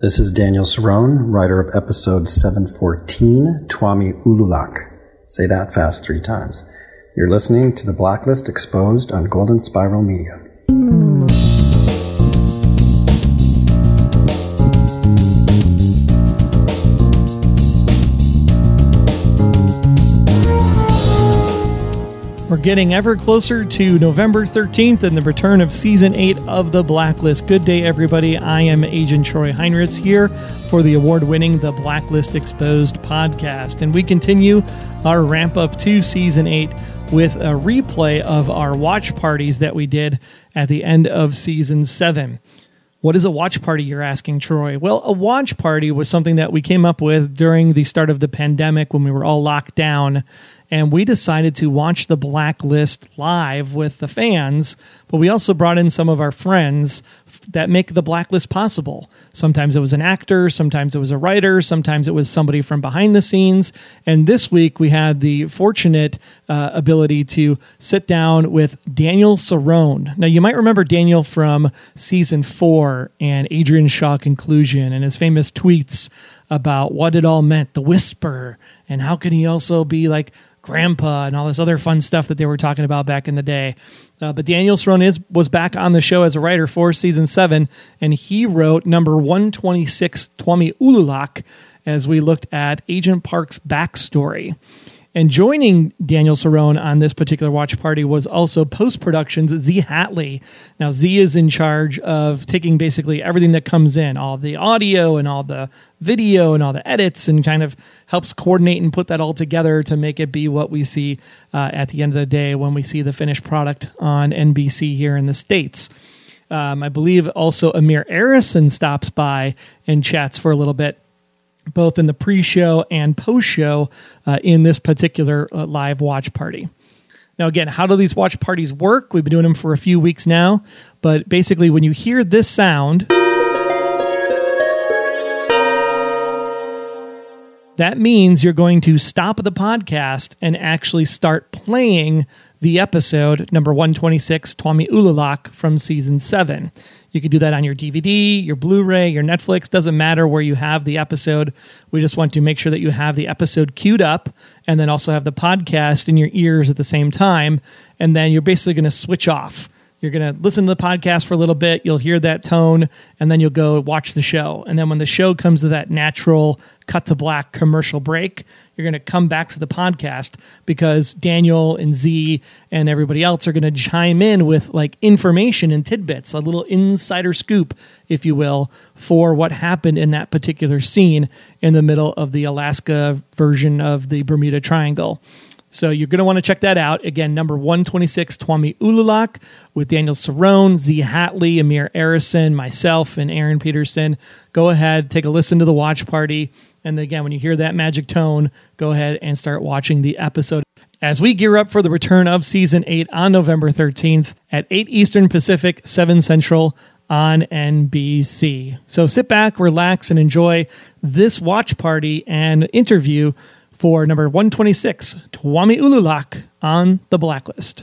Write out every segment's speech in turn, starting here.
This is Daniel Cerrone, writer of episode 714, Twami Ululak. Say that fast 3 times. You're listening to The Blacklist Exposed on Golden Spiral Media. We're getting ever closer to November 13th and the return of Season 8 of The Blacklist. Good day, everybody. I am Agent Troy Heinrichs here for the award-winning The Blacklist Exposed podcast. And we continue our ramp-up to Season 8 with a replay of our watch parties that we did at the end of Season 7. What is a watch party, you're asking, Troy? Well, a watch party was something that we came up with during the start of the pandemic when we were all locked down. And we decided to watch The Blacklist live with the fans, but we also brought in some of our friends that make The Blacklist possible. Sometimes it was an actor, sometimes it was a writer, sometimes it was somebody from behind the scenes. And this week we had the fortunate ability to sit down with Daniel Cerrone. Now, you might remember Daniel from Season 4 and Adrian Shaw Conclusion and his famous tweets about what it all meant, the whisper, and how can he also be like Grandpa and all this other fun stuff that they were talking about back in the day. But Daniel Cerrone was back on the show as a writer for Season 7, and he wrote number 126, Twami Ululak, as we looked at Agent Park's backstory. And joining Daniel Cerrone on this particular watch party was also post-production's Z Hatley. Now, Z is in charge of taking basically everything that comes in, all the audio and all the video and all the edits, and kind of helps coordinate and put that all together to make it be what we see at the end of the day when we see the finished product on NBC here in the States. I believe also Amir Arison stops by and chats for a little bit, both in the pre-show and post-show in this particular live watch party. Now, again, how do these watch parties work? We've been doing them for a few weeks now, but basically when you hear this sound, that means you're going to stop the podcast and actually start playing the episode, number 126, Twami Ululak, from Season 7. You can do that on your DVD, your Blu-ray, your Netflix. Doesn't matter where you have the episode. We just want to make sure that you have the episode queued up and then also have the podcast in your ears at the same time. And then you're basically going to switch off. You're going to listen to the podcast for a little bit. You'll hear that tone, and then you'll go watch the show. And then when the show comes to that natural cut to black commercial break, you're going to come back to the podcast because Daniel and Z and everybody else are going to chime in with like information and tidbits, a little insider scoop, if you will, for what happened in that particular scene in the middle of the Alaska version of the Bermuda Triangle. So you're going to want to check that out. Again, number 126, Twami Ululak, with Daniel Cerrone, Z Hatley, Amir Arison, myself, and Aaron Peterson. Go ahead, take a listen to the watch party. And again, when you hear that magic tone, go ahead and start watching the episode as we gear up for the return of Season 8 on November 13th at 8 Eastern Pacific, 7 Central on NBC. So sit back, relax, and enjoy this watch party and interview for number 126, Twami Ululak on The Blacklist.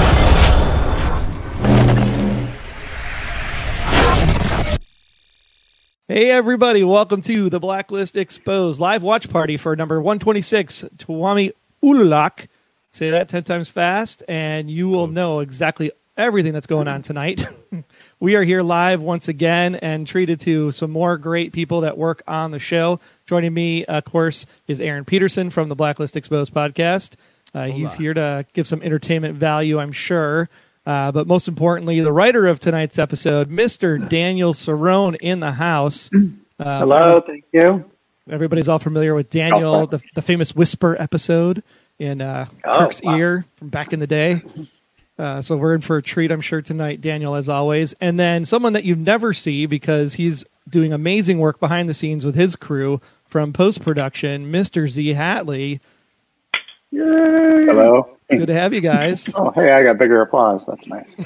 Hey everybody, welcome to The Blacklist Exposed live watch party for number 126, Twami Ululak. Say that 10 times fast and you will know exactly everything that's going on tonight. We are here live once again and treated to some more great people that work on the show. Joining me, of course, is Aaron Peterson from the Blacklist Exposed podcast. He's here to give some entertainment value, I'm sure. But most importantly, the writer of tonight's episode, Mr. Daniel Cerrone in the house. Hello, thank you. Everybody's all familiar with Daniel, the famous Whisper episode in Kirk's ear from back in the day. So we're in for a treat, I'm sure, tonight, Daniel, as always. And then someone that you never see because he's doing amazing work behind the scenes with his crew from post-production, Mr. Z Hatley. Yay. Hello. Good to have you guys. Oh, hey, I got bigger applause. That's nice.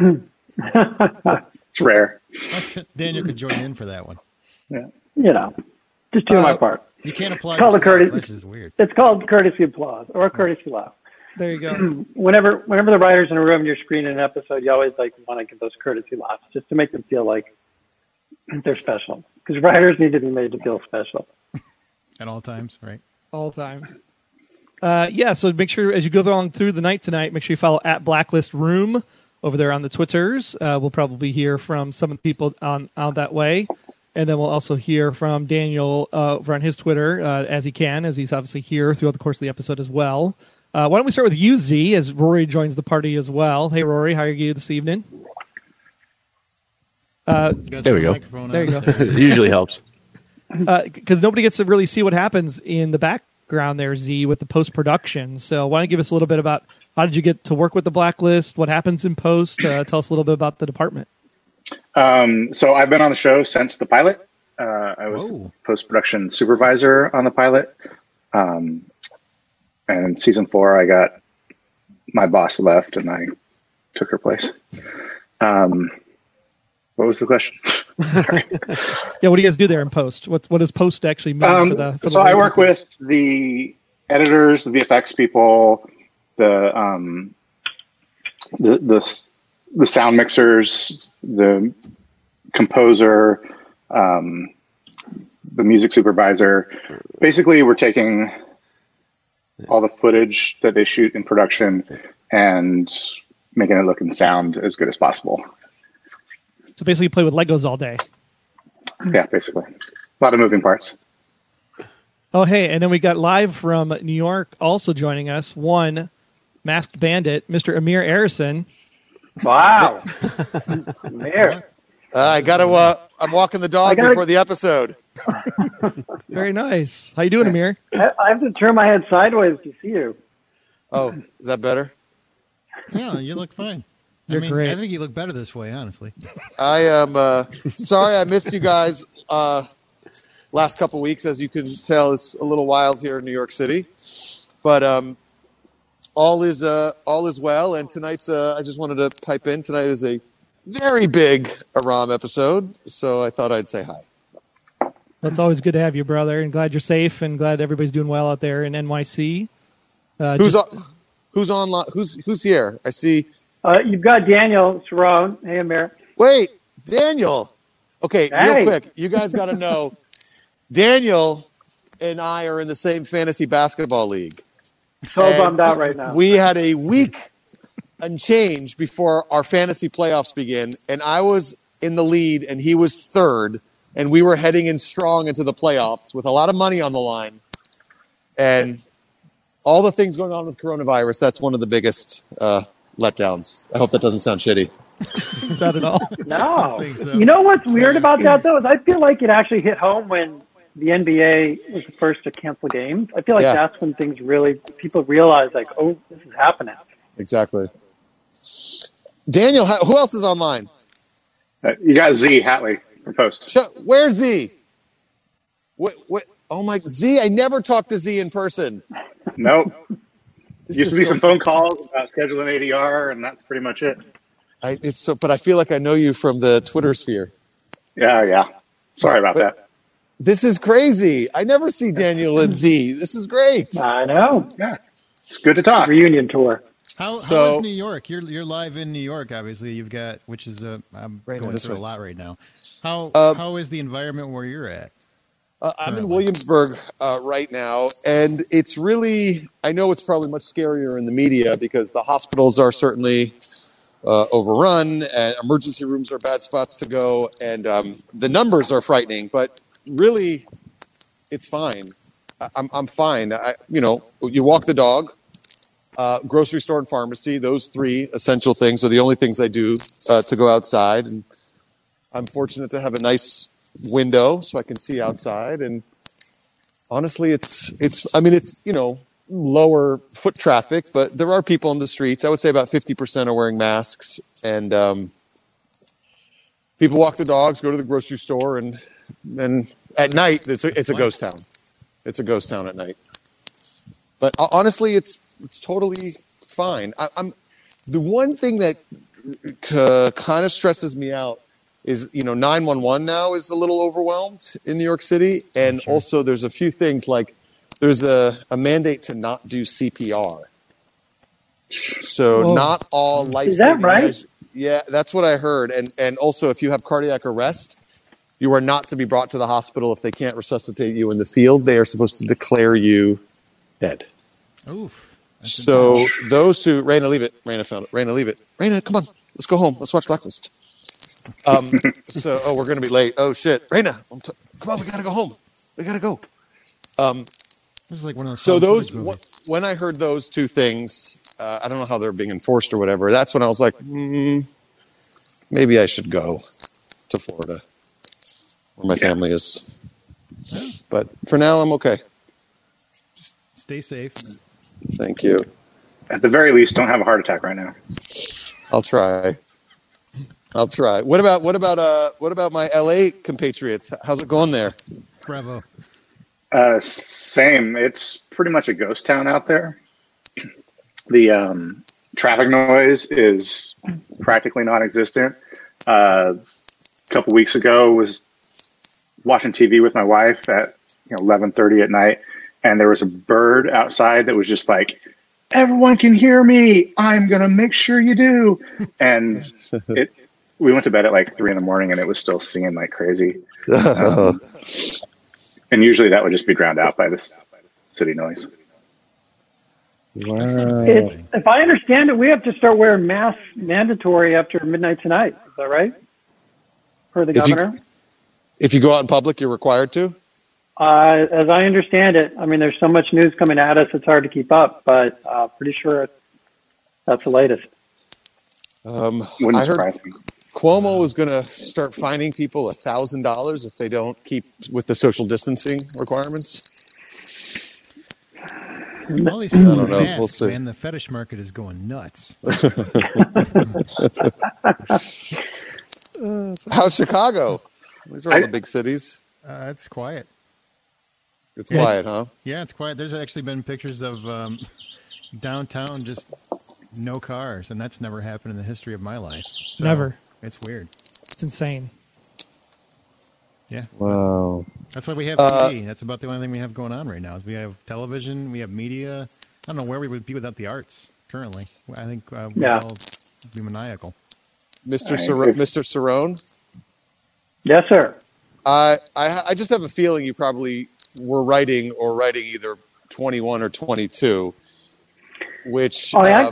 It's rare. Daniel could join in for that one. Yeah. You know, just doing my part. You can't apply it's called a courtesy. Which is weird. It's called courtesy applause or a courtesy laugh. There you go. Whenever the writer's in a room and you're screening an episode, you always want to give those courtesy laughs just to make them feel like they're special. Because writers need to be made to feel special. At all times, right? All times. So make sure as you go along through the night tonight, make sure you follow at Blacklist Room over there on the Twitters. We'll probably hear from some of the people on that way. And then we'll also hear from Daniel over on his Twitter as he's obviously here throughout the course of the episode as well. Why don't we start with you, Z, as Rory joins the party as well. Hey, Rory, how are you this evening? There we go. There you go. It usually helps. Because nobody gets to really see what happens in the background there, Z, with the post-production. So why don't you give us a little bit about how did you get to work with the Blacklist? What happens in post? Tell us a little bit about the department. So I've been on the show since the pilot. I was post-production supervisor on the pilot. And in season 4, I got my boss left and I took her place. What was the question? Sorry. Yeah, what do you guys do there in post? What does post actually mean for the so I work with the editors, the VFX people, the sound mixers, the composer, the music supervisor. Basically, we're taking all the footage that they shoot in production and making it look and sound as good as possible. So basically you play with Legos all day. Yeah, basically. A lot of moving parts. Oh, hey, and then we got live from New York also joining us, one masked bandit, Mr. Amir Arison. Wow. Amir. I'm walking the dog before the episode. Very nice. How you doing, Amir? I have to turn my head sideways to see you. Oh, is that better? Yeah, you look fine. You're great. I think you look better this way, honestly. I am sorry I missed you guys last couple weeks. As you can tell, it's a little wild here in New York City. But all is well. And tonight's I just wanted to pipe in. Tonight is a very big Aram episode, so I thought I'd say hi. It's always good to have you, brother, and glad you're safe and glad everybody's doing well out there in NYC. Who's online? Who's here? I see. You've got Daniel Cerrone. Hey, Amir. Wait, Daniel. Okay, Hey. Real quick. You guys got to know, Daniel and I are in the same fantasy basketball league. So And bummed out right now. We had a week and change before our fantasy playoffs begin, and I was in the lead and he was third, and we were heading in strong into the playoffs with a lot of money on the line. And all the things going on with coronavirus, that's one of the biggest letdowns. I hope that doesn't sound shitty. Not at all. No. think so. You know what's weird about that, though, is I feel like it actually hit home when the NBA was the first to cancel games. I feel like that's when people realize, like, oh, this is happening. Exactly. Daniel, who else is online? You got Z Hatley from Post. Where's Z? What? Oh my Z! I never talked to Z in person. Nope. This Used to is be so some phone calls about scheduling ADR, and that's pretty much it. But I feel like I know you from the Twitter sphere. Yeah. Sorry about that. This is crazy. I never see Daniel and Z. This is great. I know. Yeah. It's good to talk. Reunion tour. How is New York? You're live in New York, obviously. You've got, which is I'm Right, going this through way. a lot right now. How is the environment where you're at? I'm in Williamsburg right now, and it's really, I know it's probably much scarier in the media because the hospitals are certainly overrun, and emergency rooms are bad spots to go, and the numbers are frightening, but really, it's fine. I'm fine. You walk the dog, grocery store and pharmacy, those three essential things are the only things I do to go outside, and I'm fortunate to have a nice window so I can see outside, and honestly it's lower foot traffic, but there are people in the streets. I would say about 50% are wearing masks, and people walk the dogs, go to the grocery store, and at night it's a ghost town. It's a ghost town at night. But honestly, it's totally fine. I'm the one thing that kind of stresses me out is 911 now is a little overwhelmed in New York City, and also there's a few things like there's a mandate to not do CPR. So not all life. Is that right? Yeah, that's what I heard. And also if you have cardiac arrest, You are not to be brought to the hospital if they can't resuscitate you in the field. They are supposed to declare you dead. Oof. So those two, Raina, leave it. Raina found it. Raina, leave it. Raina, come on. Let's go home. Let's watch Blacklist. We're going to be late. Oh, shit. Raina, come on. We got to go home. We got to go. This is like one of those. So when I heard those two things, I don't know how they're being enforced or whatever. That's when I was like, maybe I should go to Florida, where my family is. But for now, I'm okay. Just stay safe. Thank you. At the very least, don't have a heart attack right now. I'll try. What about my LA compatriots? How's it going there? Bravo. Same. It's pretty much a ghost town out there. The traffic noise is practically non-existent. A couple weeks ago, was watching TV with my wife at 11:30 at night, and there was a bird outside that was just like, "Everyone can hear me. I'm gonna make sure you do." And we went to bed at like 3 a.m, and it was still singing like crazy. And usually that would just be drowned out by this city noise. Wow. If I understand it, we have to start wearing masks mandatory after midnight tonight. Is that right? Per the governor? If you go out in public, you're required to? As I understand it, I mean, there's so much news coming at us, it's hard to keep up, but pretty sure that's the latest. Wouldn't surprise me. Cuomo is going to start fining people $1,000 if they don't keep with the social distancing requirements. All these people I don't know. masks, We'll see. Man, the fetish market is going nuts. How's Chicago? These are all the big cities. It's quiet. It's quiet, huh? Yeah, it's quiet. There's actually been pictures of downtown, just no cars, and that's never happened in the history of my life. So Never. It's weird. It's insane. Yeah. Wow. That's why we have TV. That's about the only thing we have going on right now. Is we have television, we have media. I don't know where we would be without the arts currently. I think we'd all be maniacal. Mr. Cerrone? Yes, sir. I just have a feeling you probably were writing either 21 or 22, which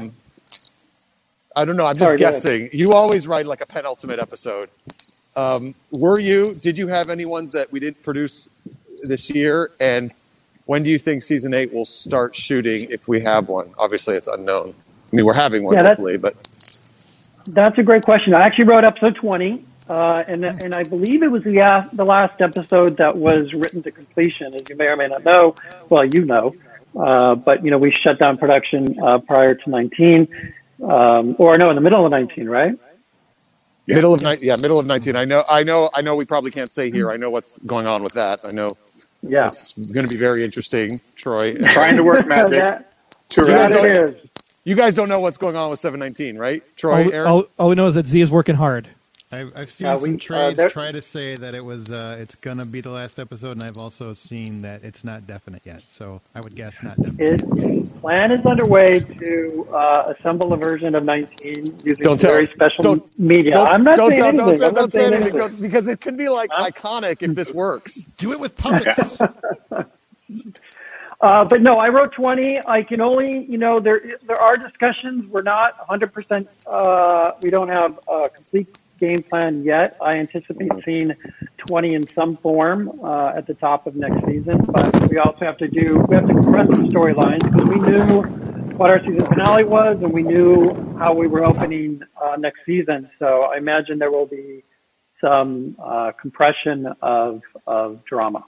I don't know. I'm just guessing. You always write like a penultimate episode. Did you have any ones that we didn't produce this year? And when do you think season 8 will start shooting if we have one? Obviously, it's unknown. I mean, we're having one, hopefully, but. That's a great question. I actually wrote episode 20, and I believe it was the last episode that was written to completion, as you may or may not know. Well, you know. But, we shut down production prior to 19. In the middle of 19, right? Yeah. Middle of 19. I know we probably can't say here. I know what's going on with that. I know. Yeah. It's going to be very interesting, Troy. Trying to work magic. You guys don't know what's going on with 719, right? Troy, Aaron? All we know is that Z is working hard. I've seen some trades try to say that it's going to be the last episode, and I've also seen that it's not definite yet. So I would guess not definite. Plan is underway to assemble a version of 19 using very special media. I'm not saying anything. Don't say anything because it could be iconic if this works. Do it with puppets. But no, I wrote 20. I can only, there are discussions. We're not 100%. We don't have a complete game plan yet. I anticipate seeing 20 in some form at the top of next season. But we also have to compress the storylines because we knew what our season finale was and we knew how we were opening next season. So I imagine there will be some compression of drama.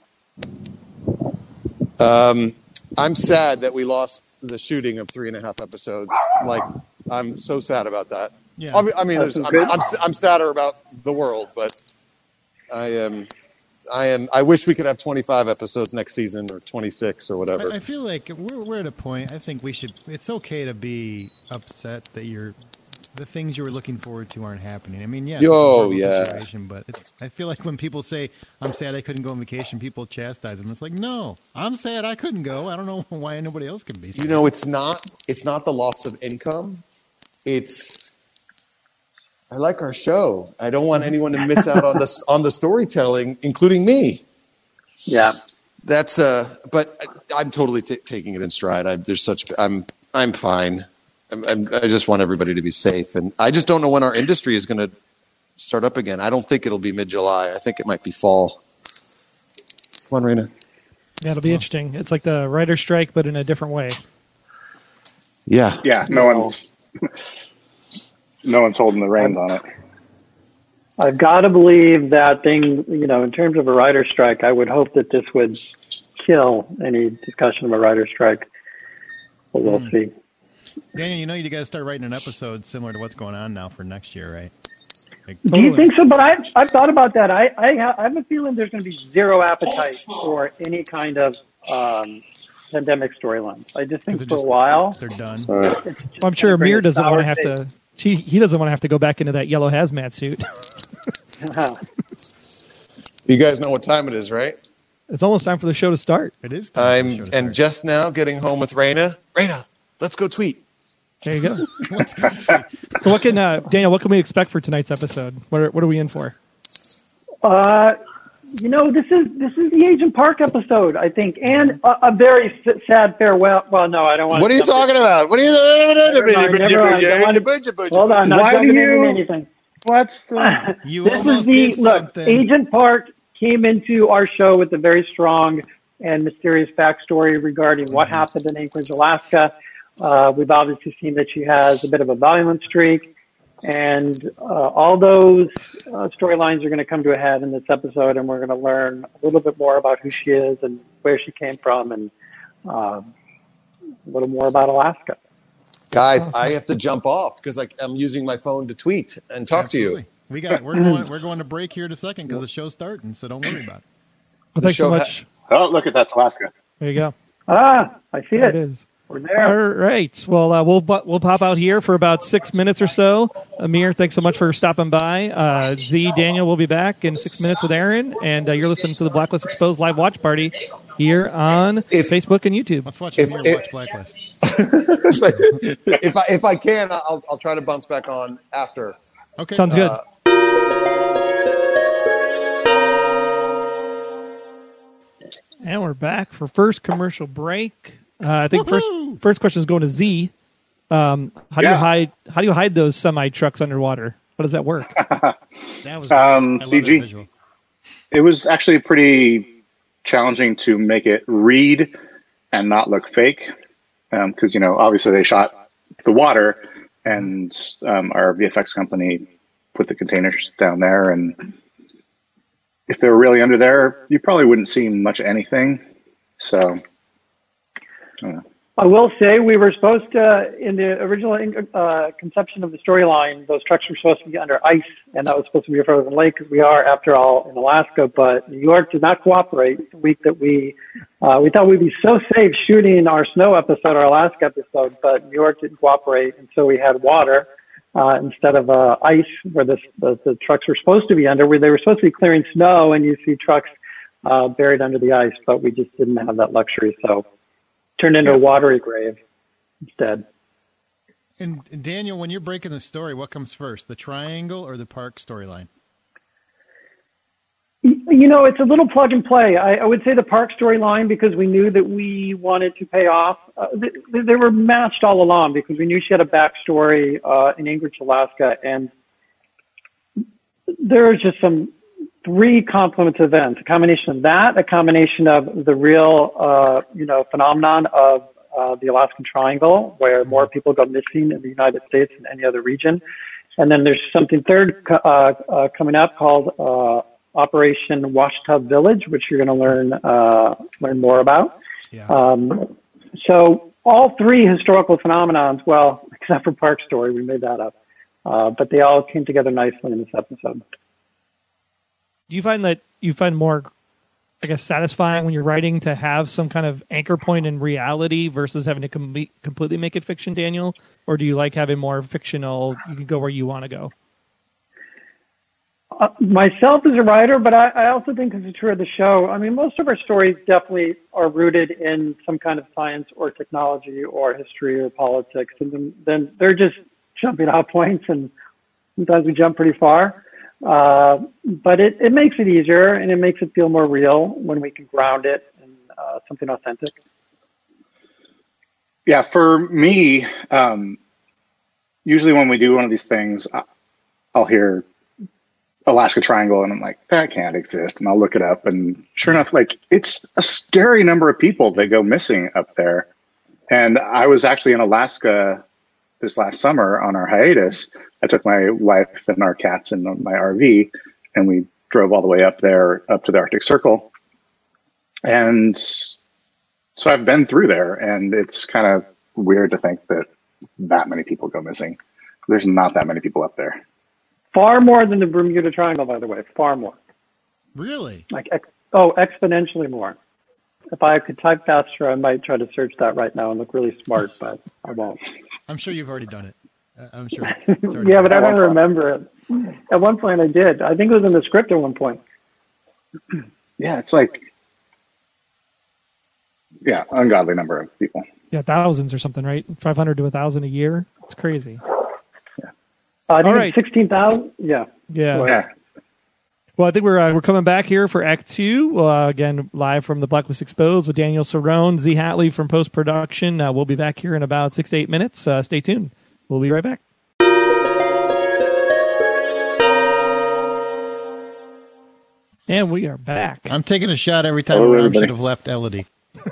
I'm sad that we lost the shooting of 3.5 episodes. I'm so sad about that. Yeah. I mean, I'm sadder about the world, but I wish we could have 25 episodes next season or 26 or whatever. I feel like we're at a point. I think it's okay to be upset that the things you were looking forward to aren't happening. I mean, yes, it's a horrible situation, but I feel like when people say, I'm sad I couldn't go on vacation, people chastise them. It's like, no, I'm sad I couldn't go. I don't know why anybody else can be sad. It's not the loss of income. It's I like our show. I don't want anyone to miss out on the storytelling, including me. Yeah. That's but I'm totally taking it in stride. I'm fine. I just want everybody to be safe, and I just don't know when our industry is going to start up again. I don't think it'll be mid-July. I think it might be fall. Come on, Raina. Yeah, it'll be interesting. It's like the writer's strike, but in a different way. Yeah. Yeah, no one's holding the reins on it. I've got to believe that thing, in terms of a writer's strike, I would hope that this would kill any discussion of a writer's strike. But we'll see. Daniel, you guys start writing an episode similar to what's going on now for next year, right? Do you think so? But I've thought about that. I have a feeling there's going to be zero appetite for any kind of pandemic storylines. I just think for a while they're done. I'm sure Amir doesn't want to have to. He doesn't want to have to go back into that yellow hazmat suit. You guys know what time it is, right? It's almost time for the show to start. It is. And just now getting home with Raina. Raina, let's go tweet. There you go. So what can Daniel? What can we expect for tonight's episode? What are we in for? This is the Agent Park episode, I think, and a very sad farewell. Well, no, I don't want. What are you talking about? What are you? Hold on, not jumping into anything. What's the? Agent Park came into our show with a very strong and mysterious backstory regarding what happened in Anchorage, Alaska. We've obviously seen that she has a bit of a violent streak, and all those storylines are going to come to a head in this episode, and we're going to learn a little bit more about who she is and where she came from, and a little more about Alaska. Guys, I have to jump off because I'm using my phone to tweet and talk to you. We're going to break here in a second because the show's starting, so don't worry about it. Well, thanks so much. Oh, look at that's Alaska. There you go. I see it. It is. We're there. All right. Well, we'll pop out here for about 6 minutes or so. Amir, thanks so much for stopping by. Z, Daniel will be back in 6 minutes with Aaron, and you're listening to the Blacklist Exposed live watch party here on Facebook and YouTube. Let's watch Amir watch Blacklist. if I can, I'll try to bounce back on after. Okay, sounds good. And we're back for first commercial break. I think first question is going to Z. How do you hide those semi trucks underwater? How does that work? That was CG. It was actually pretty challenging to make it read and not look fake, because obviously they shot the water, and our VFX company put the containers down there, and if they were really under there, you probably wouldn't see much anything. So. I will say we were supposed to, in the original conception of the storyline, those trucks were supposed to be under ice, and that was supposed to be a frozen lake because we are, after all, in Alaska. But New York did not cooperate the week that we thought we'd be so safe shooting our snow episode, our Alaska episode, but New York didn't cooperate, and so we had water instead of ice where the trucks were supposed to be under, where they were supposed to be clearing snow, and you see trucks buried under the ice, but we just didn't have that luxury, so turned into a watery grave instead. And Daniel, when you're breaking the story, what comes first, the triangle or the park storyline? It's a little plug and play. I would say the park storyline because we knew that we wanted to pay off. They were matched all along because we knew she had a backstory in Anchorage, Alaska, and there are just some three confluence events, a combination of that, a combination of the real, phenomenon of the Alaskan Triangle, where more people go missing in the United States than any other region. And then there's something third coming up called Operation Washtub Village, which you're going to learn more about. Yeah. So all three historical phenomenons, well, except for Park Story, we made that up, but they all came together nicely in this episode. Do you find that you find more, satisfying when you're writing to have some kind of anchor point in reality versus having to completely make it fiction, Daniel? Or do you like having more fictional, you can go where you want to go? Myself as a writer, but I also think this is true of the show. I mean, most of our stories definitely are rooted in some kind of science or technology or history or politics. And then they're just jumping off points and, Sometimes we jump pretty far. But it makes it easier, and it makes it feel more real when we can ground it in something authentic. Yeah, for me, usually when we do one of these things, I'll hear Alaska Triangle, and I'm like, that can't exist. And I'll look it up, and sure enough, like, it's a scary number of people that go missing up there. And I was actually in Alaska this last summer on our hiatus. I took my wife and our cats in my RV, and we drove all the way up there, up to the Arctic Circle. And so I've been through there, and it's kind of weird to think that many people go missing. There's not that many people up there. Far more than the Bermuda Triangle, by the way. Far more. Really? Like, exponentially more. If I could type faster, I might try to search that right now and look really smart, but I won't. I'm sure you've already done it. I'm sure. Yeah, but I don't remember it. At one point I did. I think it was in the script at one point. Yeah, it's like, ungodly number of people. Yeah, thousands or something, right? 500 to 1,000 a year. It's crazy. Yeah. I think 16,000. Yeah. Yeah. Well, I think we're coming back here for Act 2. Again, live from the Blacklist Exposed with Daniel Cerrone, Z Hatley from post-production. We'll be back here in about 6 to 8 minutes. Stay tuned. We'll be right back. And we are back. I'm taking a shot every time I should have left Elodie.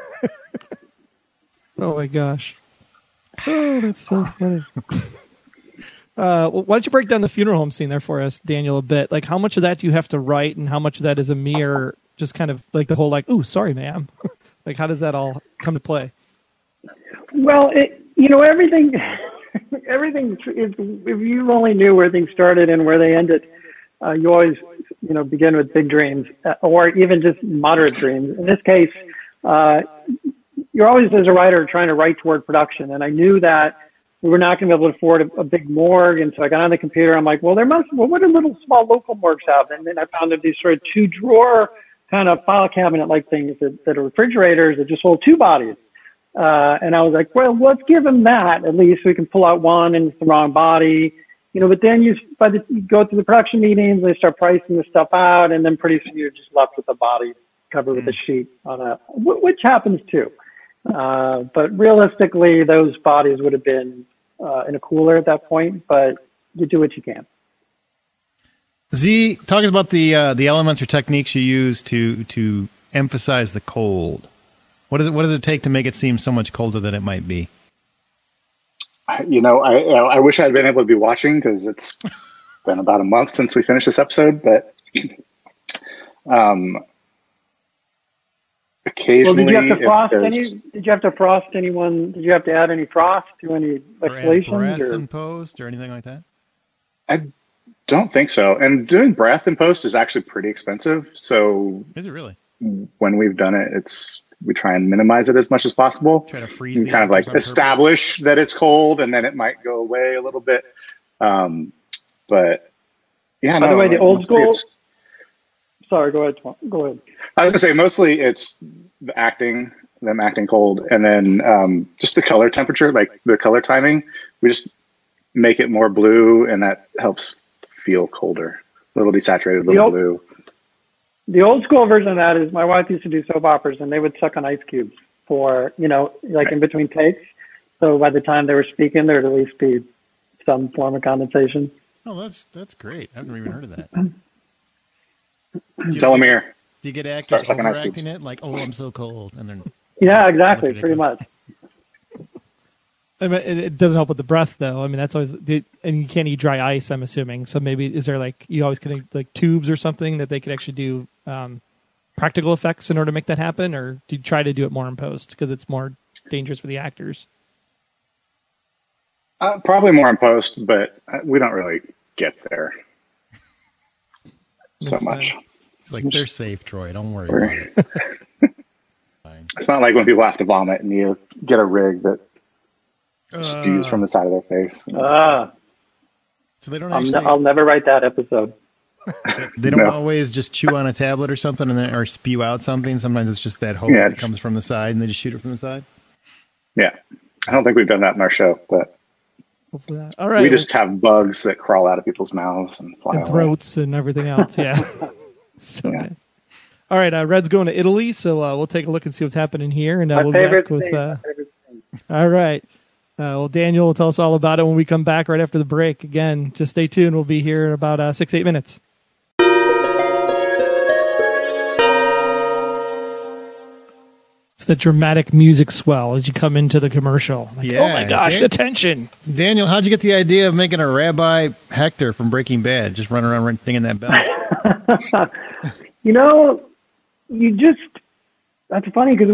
Oh, my gosh. Oh, that's so funny. Why don't you break down the funeral home scene there for us, Daniel, a bit? Like, how much of that do you have to write, and how much of that is a mere, just kind of like the whole, like, ooh, sorry, ma'am. Like, how does that all come to play? Well, everything is, if you only knew where things started and where they ended, you always, begin with big dreams, or even just moderate dreams. In this case, you're always, as a writer, trying to write toward production. And I knew that we were not going to be able to afford a big morgue. And so I got on the computer. I'm like, well, what do little small local morgues have? And then I found that these sort of 2-drawer kind of file cabinet-like things that are refrigerators that just hold 2 bodies. And I was like, well, let's give them that. At least we can pull out one and it's the wrong body. But then you go through the production meetings, they start pricing the stuff out, and then pretty soon you're just left with the body covered with a sheet on which happens too. But realistically, those bodies would have been in a cooler at that point, but you do what you can. Z, talk about the elements or techniques you use to emphasize the cold. What does it take to make it seem so much colder than it might be? I wish I'd been able to be watching, because it's been about a month since we finished this episode, but occasionally. Well, did you have to frost Did you have to frost anyone? Did you have to add any frost to any exhalations? Breath in post or anything like that? I don't think so. And doing breath in post is actually pretty expensive. So is it really? When we've done it, we try and minimize it as much as possible. Try to freeze. And kind of like establish that it's cold, and then it might go away a little bit. But yeah. By the way, the old school. Sorry, go ahead. Go ahead. I was gonna say mostly it's them acting cold, and then just the color temperature, like the color timing. We just make it more blue, and that helps feel colder. A little desaturated, a little blue. The old school version of that is my wife used to do soap operas, and they would suck on ice cubes for, right. In between takes. So by the time they were speaking, there would at least be some form of condensation. Oh, that's great. I haven't even heard of that. Telomere. Do you get actors overacting it? Like, oh, I'm so cold. And then yeah, exactly. Pretty much. I mean, it doesn't help with the breath, though. I mean, that's always, and you can't eat dry ice, I'm assuming. So maybe, is there you always connect like tubes or something that they could actually do practical effects in order to make that happen? Or do you try to do it more in post because it's more dangerous for the actors? Probably more in post, but we don't really get there so much. It's like, they're safe, Troy. Don't worry about it. Fine. It's not like when people have to vomit and you get a rig that spews from the side of their face. So they don't I'll never write that episode. They don't always just chew on a tablet or something or spew out something. Sometimes it's just that hope that comes from the side and they just shoot it from the side. Yeah. I don't think we've done that in our show, but Hopefully that. All right. We just have bugs that crawl out of people's mouths and fly and throats and everything else. Yeah. So nice. All right. Red's going to Italy, so we'll take a look and see what's happening here, and we'll be back with. All right. Well, Daniel will tell us all about it when we come back right after the break. Again, just stay tuned. We'll be here in about 6-8 minutes. It's the dramatic music swell as you come into the commercial. Like, oh my gosh, the tension. Daniel, how'd you get the idea of making a Rabbi Hector from Breaking Bad just running around ringing that bell? That's funny because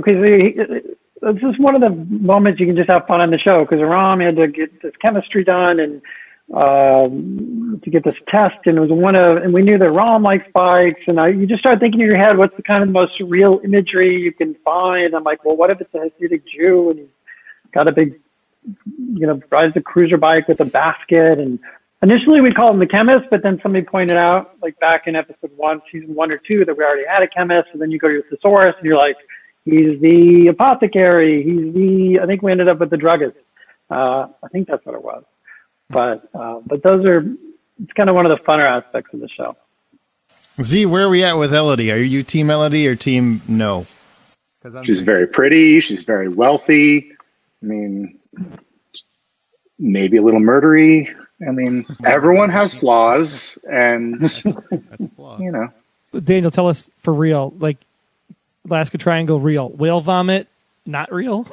it's just one of the moments you can just have fun on the show, because Aram had to get this chemistry done and to get this test, and it was and we knew that Ram likes bikes, and you just start thinking in your head, what's the kind of the most surreal imagery you can find? I'm like, well, what if it's a Hasidic Jew and he's got a big, rides a cruiser bike with a basket? And initially we called him the chemist, but then somebody pointed out, like back in episode 1, season 1 or 2, that we already had a chemist, and then you go to your thesaurus and you're like, he's the apothecary. I think we ended up with the druggist. I think that's what it was. But it's kind of one of the funner aspects of the show. Z, where are we at with Elodie? Are you team Elodie or team no? She's very pretty. She's very wealthy. I mean, maybe a little murdery. I mean, everyone has flaws, and, Daniel, tell us for real, like, Alaska Triangle real, whale vomit not real?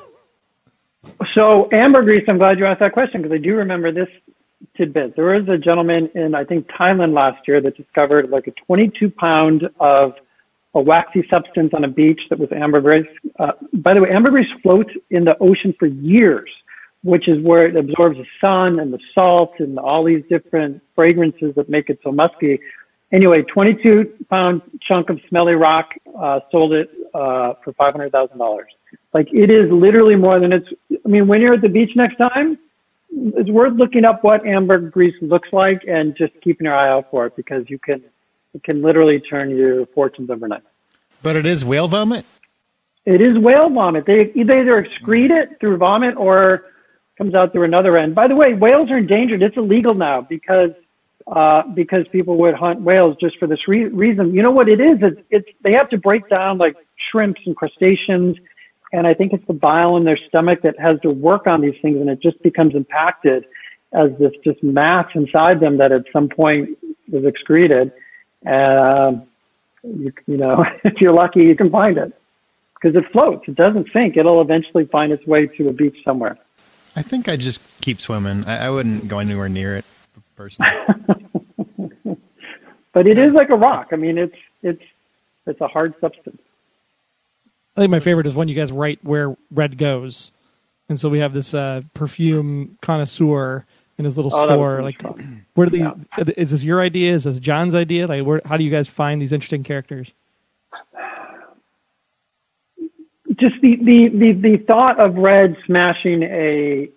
So ambergris, I'm glad you asked that question, because I do remember this tidbit. There was a gentleman in, I think, Thailand last year that discovered like a 22-pound of a waxy substance on a beach that was ambergris. By the way, ambergris floats in the ocean for years, which is where it absorbs the sun and the salt and all these different fragrances that make it so musky. Anyway, 22-pound chunk of smelly rock, sold it for $500,000. Like, it is literally more than when you're at the beach next time, it's worth looking up what ambergris looks like and just keeping your eye out for it, because it can literally turn your fortunes overnight. But it is whale vomit? It is whale vomit. They either excrete it through vomit or comes out through another end. By the way, whales are endangered. It's illegal now because people would hunt whales just for this reason. You know what it is? They have to break down like shrimps and crustaceans, and I think it's the bile in their stomach that has to work on these things, and it just becomes impacted as this just mass inside them that at some point was excreted. If you're lucky, you can find it because it floats. It doesn't sink. It'll eventually find its way to a beach somewhere. I think I just keep swimming. I wouldn't go anywhere near it, personally. But it is like a rock. I mean, it's a hard substance. I think my favorite is when you guys write where Red goes, and so we have this perfume connoisseur in his little store. Like, where do is this your idea? Is this John's idea? Like, how do you guys find these interesting characters? Just the thought of Red smashing a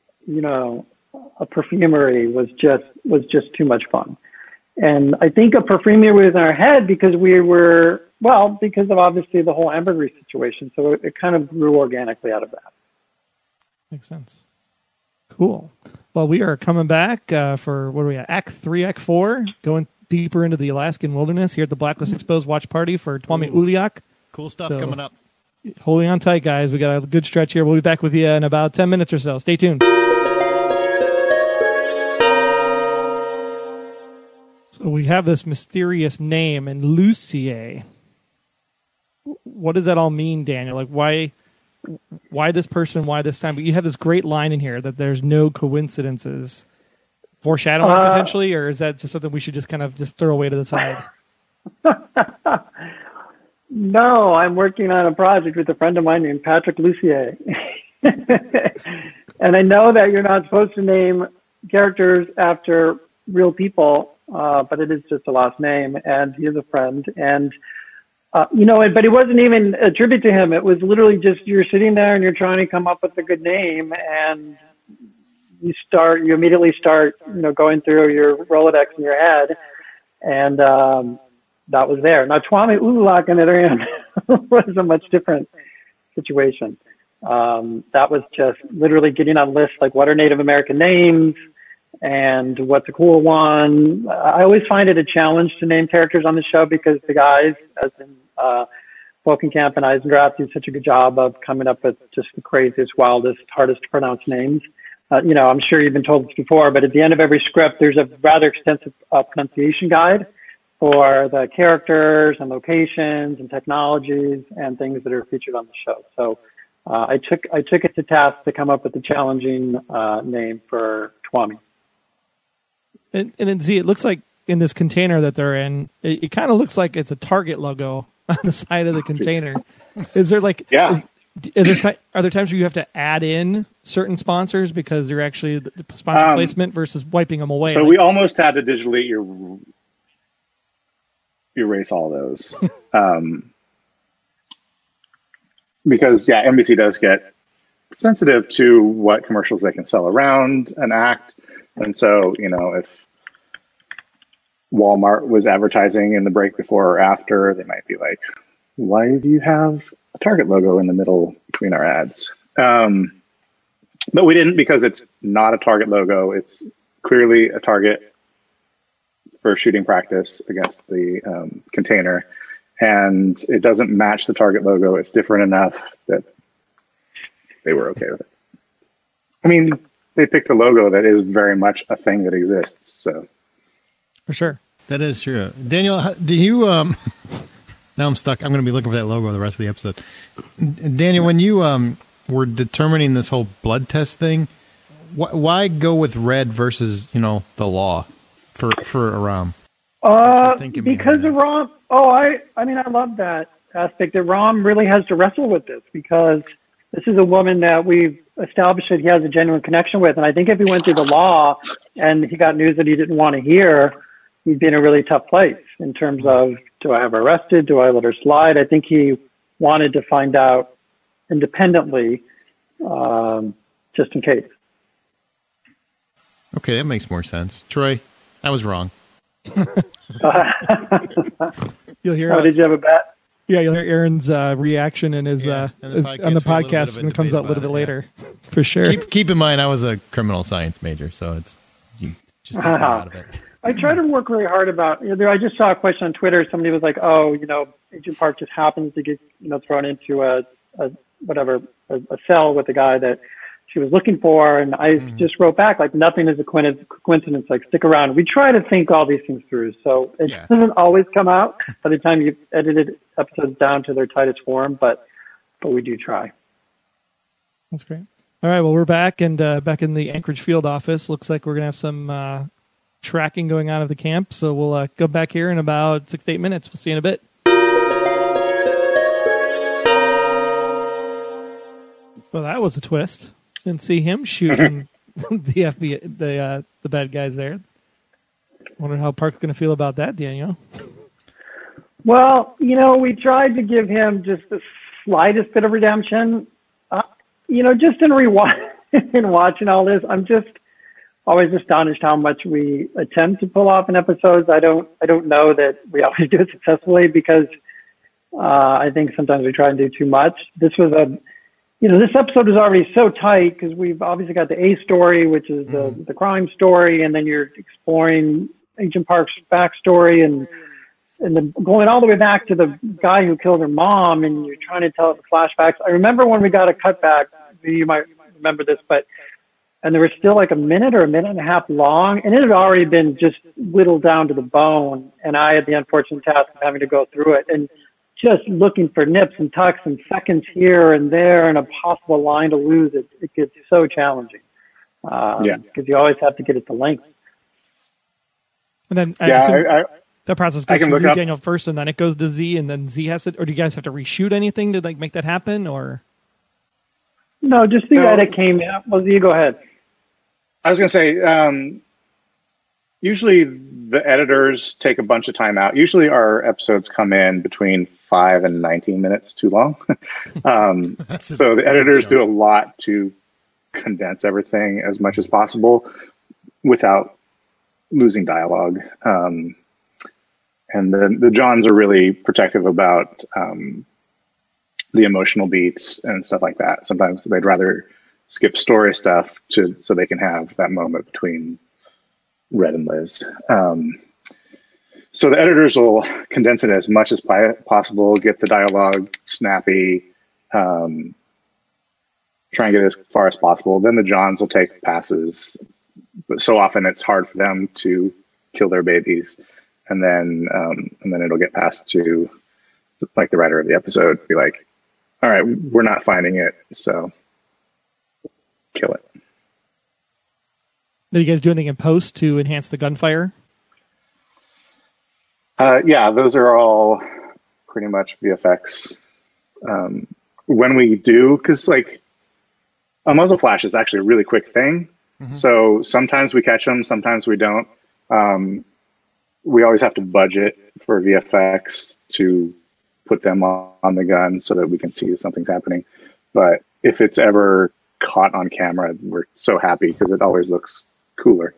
perfumery was just too much fun. And I think a perfumery was in our head because because of obviously the whole ambergris situation. So it kind of grew organically out of that. Makes sense. Cool. Well, we are coming back for, what are we at? Act 3, Act 4, going deeper into the Alaskan wilderness here at the Blacklist Exposed watch party for Twami Uliak. Cool stuff coming up. Holding on tight, guys. We got a good stretch here. We'll be back with you in about 10 minutes or so. Stay tuned. So we have this mysterious name in Lucier. What does that all mean, Daniel? Like, why this person, why this time? But you have this great line in here that there's no coincidences. Foreshadowing potentially, or is that just something we should just kind of just throw away to the side? No, I'm working on a project with a friend of mine named Patrick Lucier. And I know that you're not supposed to name characters after real people, but it is just a last name, and he is a friend. And, but it wasn't even a tribute to him. It was literally just you're sitting there and you're trying to come up with a good name, and you immediately start, going through your Rolodex in your head, and that was there. Now, Twami Uliak, on the other hand, was a much different situation. That was just literally getting on lists like what are Native American names and what's a cool one. I always find it a challenge to name characters on the show because the guys, as in Bokenkamp and Eisendrath, do such a good job of coming up with just the craziest, wildest, hardest to pronounce names. I'm sure you've been told this before, but at the end of every script, there's a rather extensive pronunciation guide for the characters and locations and technologies and things that are featured on the show. So I took it to task to come up with a challenging name for Twami. And then Z, it looks like in this container that they're in, it kind of looks like it's a Target logo on the side of the container. Is there like, are there times where you have to add in certain sponsors because they're actually the sponsor placement versus wiping them away? So we almost had to digitally erase all those. Because NBC does get sensitive to what commercials they can sell around an act. And so, if Walmart was advertising in the break before or after, they might be like, why do you have a Target logo in the middle between our ads? But we didn't, because it's not a Target logo. It's clearly a Target for shooting practice against the container. And it doesn't match the Target logo. It's different enough that they were okay with it. I mean, they picked a logo that is very much a thing that exists. So, for sure, that is true. Daniel, do you? Now I'm stuck. I'm going to be looking for that logo the rest of the episode. Daniel, when you were determining this whole blood test thing, why go with red versus the law for Aram? Because Aram. Oh, I love that aspect. That Aram really has to wrestle with this because this is a woman that we've established that he has a genuine connection with. And I think if he went through the law and he got news that he didn't want to hear, he'd be in a really tough place in terms of, do I have her arrested? Do I let her slide? I think he wanted to find out independently, just in case. Okay, that makes more sense. Troy, I was wrong. You'll hear. Did you have a bet? Yeah, you'll hear Aaron's reaction and his on the podcast when it comes out a little bit later, for sure. Keep in mind, I was a criminal science major, so it's you just take me out of it. I try to work really hard about. I just saw a question on Twitter. Somebody was like, "Oh, Agent Park just happens to get thrown into a cell with the guy that she was looking for," and I just wrote back like, "Nothing is a coincidence. Like, stick around." We try to think all these things through, so it doesn't always come out by the time you've edited episodes down to their tightest form, but we do try. That's great. All right, well, we're back and back in the Anchorage field office. Looks like we're gonna have some tracking going on of the camp, so we'll go back here in about 6 to 8 minutes. We'll see you in a bit. Well, that was a twist. Didn't see him shooting the FBI, the bad guys there. Wonder how Park's going to feel about that, Daniel. Well, we tried to give him just the slightest bit of redemption. Just in watching all this, I'm just always astonished how much we attempt to pull off in episodes. I don't know that we always do it successfully because I think sometimes we try and do too much. This was this episode is already so tight because we've obviously got the A story, which is the crime story, and then you're exploring Agent Park's backstory and then going all the way back to the guy who killed her mom, and you're trying to tell the flashbacks. I remember when we got a cutback, you might remember this, and there was still like a minute or a minute and a half long, and it had already been just whittled down to the bone, and I had the unfortunate task of having to go through it. And just looking for nips and tucks and seconds here and there and a possible line to lose, it gets so challenging. Because you always have to get it to length. And then that process goes through you, Daniel, first, and then it goes to Z, and then Z has to, or do you guys have to reshoot anything to make that happen, or? No, just the edit came out. Well, Z, go ahead. I was going to say, usually the editors take a bunch of time out. Usually our episodes come in between 5 and 19 minutes too long. So the editors do a lot to condense everything as much as possible without losing dialogue. And the Johns are really protective about the emotional beats and stuff like that. Sometimes they'd rather skip story stuff so they can have that moment between Red and Liz. So the editors will condense it as much as possible, get the dialogue snappy, try and get as far as possible. Then the Johns will take passes, but so often it's hard for them to kill their babies, and then it'll get passed to like the writer of the episode, be like, "All right, we're not finding it, so kill it." Did you guys do anything in post to enhance the gunfire? Yeah, those are all pretty much VFX. When we do, because like a muzzle flash is actually a really quick thing. Mm-hmm. So sometimes we catch them, sometimes we don't. We always have to budget for VFX to put them on the gun so that we can see something's happening. But if it's ever caught on camera, we're so happy because it always looks cooler.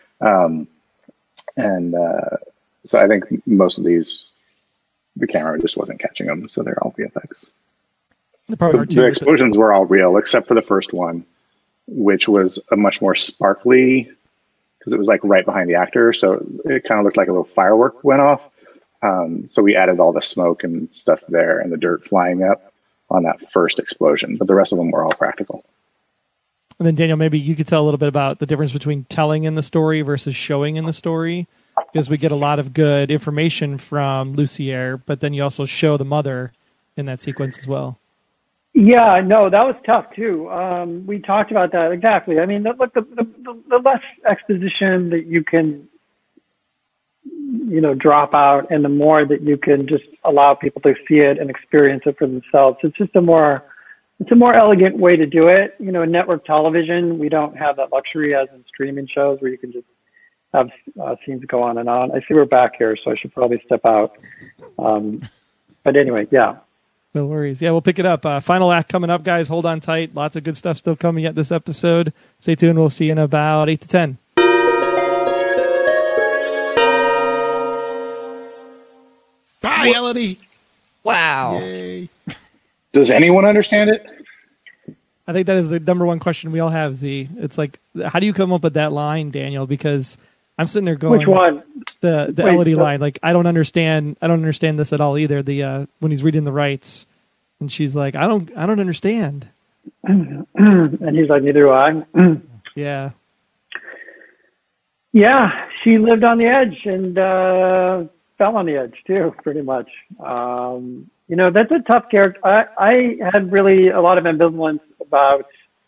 So I think most of these, the camera just wasn't catching them, so they're all VFX. The explosions were all real, except for the first one, which was a much more sparkly, because it was like right behind the actor, so it kind of looked like a little firework went off. So we added all the smoke and stuff there and the dirt flying up on that first explosion, but the rest of them were all practical. And then Daniel, maybe you could tell a little bit about the difference between telling in the story versus showing in the story, because we get a lot of good information from Lucier, but then you also show the mother in that sequence as well. Yeah, no, that was tough too. We talked about that exactly. I mean, look, the less exposition that you can, drop out, and the more that you can just allow people to see it and experience it for themselves. It's just a more elegant way to do it. In network television, we don't have that luxury as in streaming shows where you can just have scenes go on and on. I see we're back here, so I should probably step out. But anyway, yeah. No worries. Yeah, we'll pick it up. Final act coming up, guys. Hold on tight. Lots of good stuff still coming yet this episode. Stay tuned. We'll see you in about 8 to 10. Bye, Elodie. Wow. Yay. Does anyone understand it? I think that is the number one question we all have, Z. It's like, how do you come up with that line, Daniel? Because I'm sitting there going, which one? The Elodie line. Like, I don't understand this at all either. The when he's reading the rights, and she's like, I don't understand. And he's like, neither do I. Yeah. Yeah, she lived on the edge and fell on the edge too, pretty much. That's a tough character. I had really a lot of ambivalence about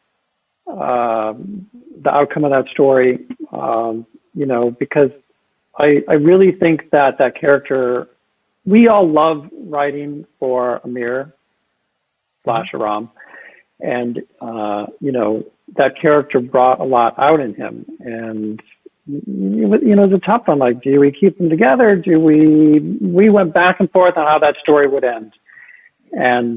the outcome of that story, because I really think that character, we all love writing for Amir / Aram, and that character brought a lot out in him, and it's a tough one. Like, do we keep them together? Do we went back and forth on how that story would end, and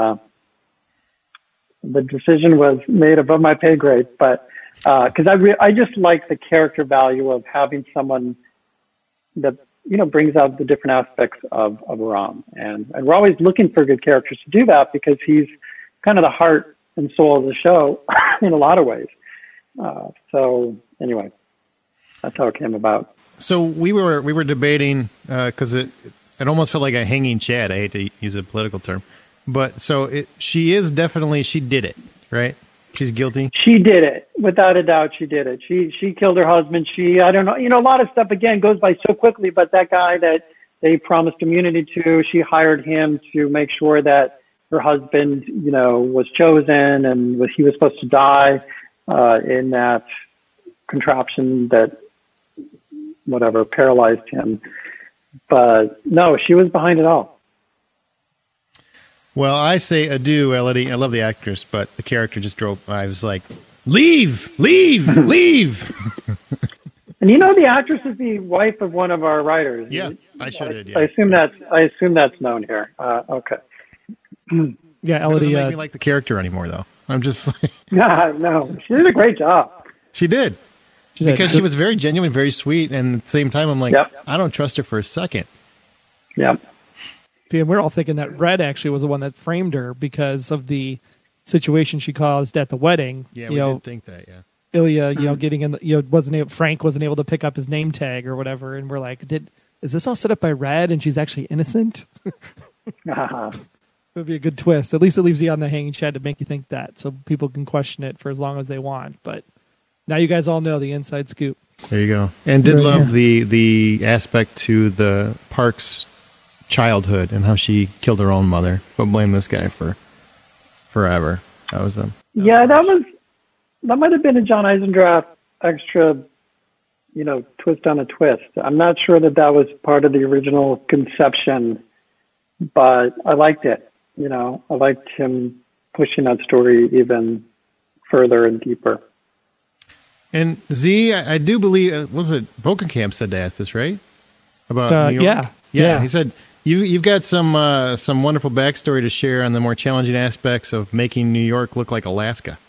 the decision was made above my pay grade, but because I just like the character value of having someone that brings out the different aspects of Aram, and we're always looking for good characters to do that because he's kind of the heart and soul of the show in a lot of ways. So anyway, that's how it came about. So we were debating because it almost felt like a hanging chad. I hate to use a political term, but she did it, right? She's guilty. She did it without a doubt. She did it. She killed her husband. I don't know. A lot of stuff again goes by so quickly. But that guy that they promised immunity to, she hired him to make sure that her husband, was chosen, and he was supposed to die in that contraption that paralyzed him. But no, she was behind it all. Well, I say adieu, Elodie. I love the actress, but the character just I was like, leave. And the actress is the wife of one of our writers. Yeah, I sure did. Yeah. I assume that's known here. Okay. Yeah, Elodie. Doesn't make me like the character anymore, though. I'm just like, no, she did a great job. She did. Because she was very genuine, very sweet, and at the same time, I'm like, yep. I don't trust her for a second. Yep. See, and we're all thinking that Red actually was the one that framed her because of the situation she caused at the wedding. Yeah, we did think that, yeah. Ilya, getting in the, Frank wasn't able to pick up his name tag or whatever, and we're like, is this all set up by Red and she's actually innocent? It would be a good twist. At least it leaves you on the hanging shed to make you think that, so people can question it for as long as they want. But now you guys all know the inside scoop. There you go. And did love the aspect to the Parks' childhood and how she killed her own mother, but blame this guy for forever. That was that might have been a John Eisendrath extra, twist on a twist. I'm not sure that was part of the original conception, but I liked it. I liked him pushing that story even further and deeper. And Z, I do believe, was it Bokenkamp said to ask this, right? About New York? Yeah. He said, you've got some wonderful backstory to share on the more challenging aspects of making New York look like Alaska.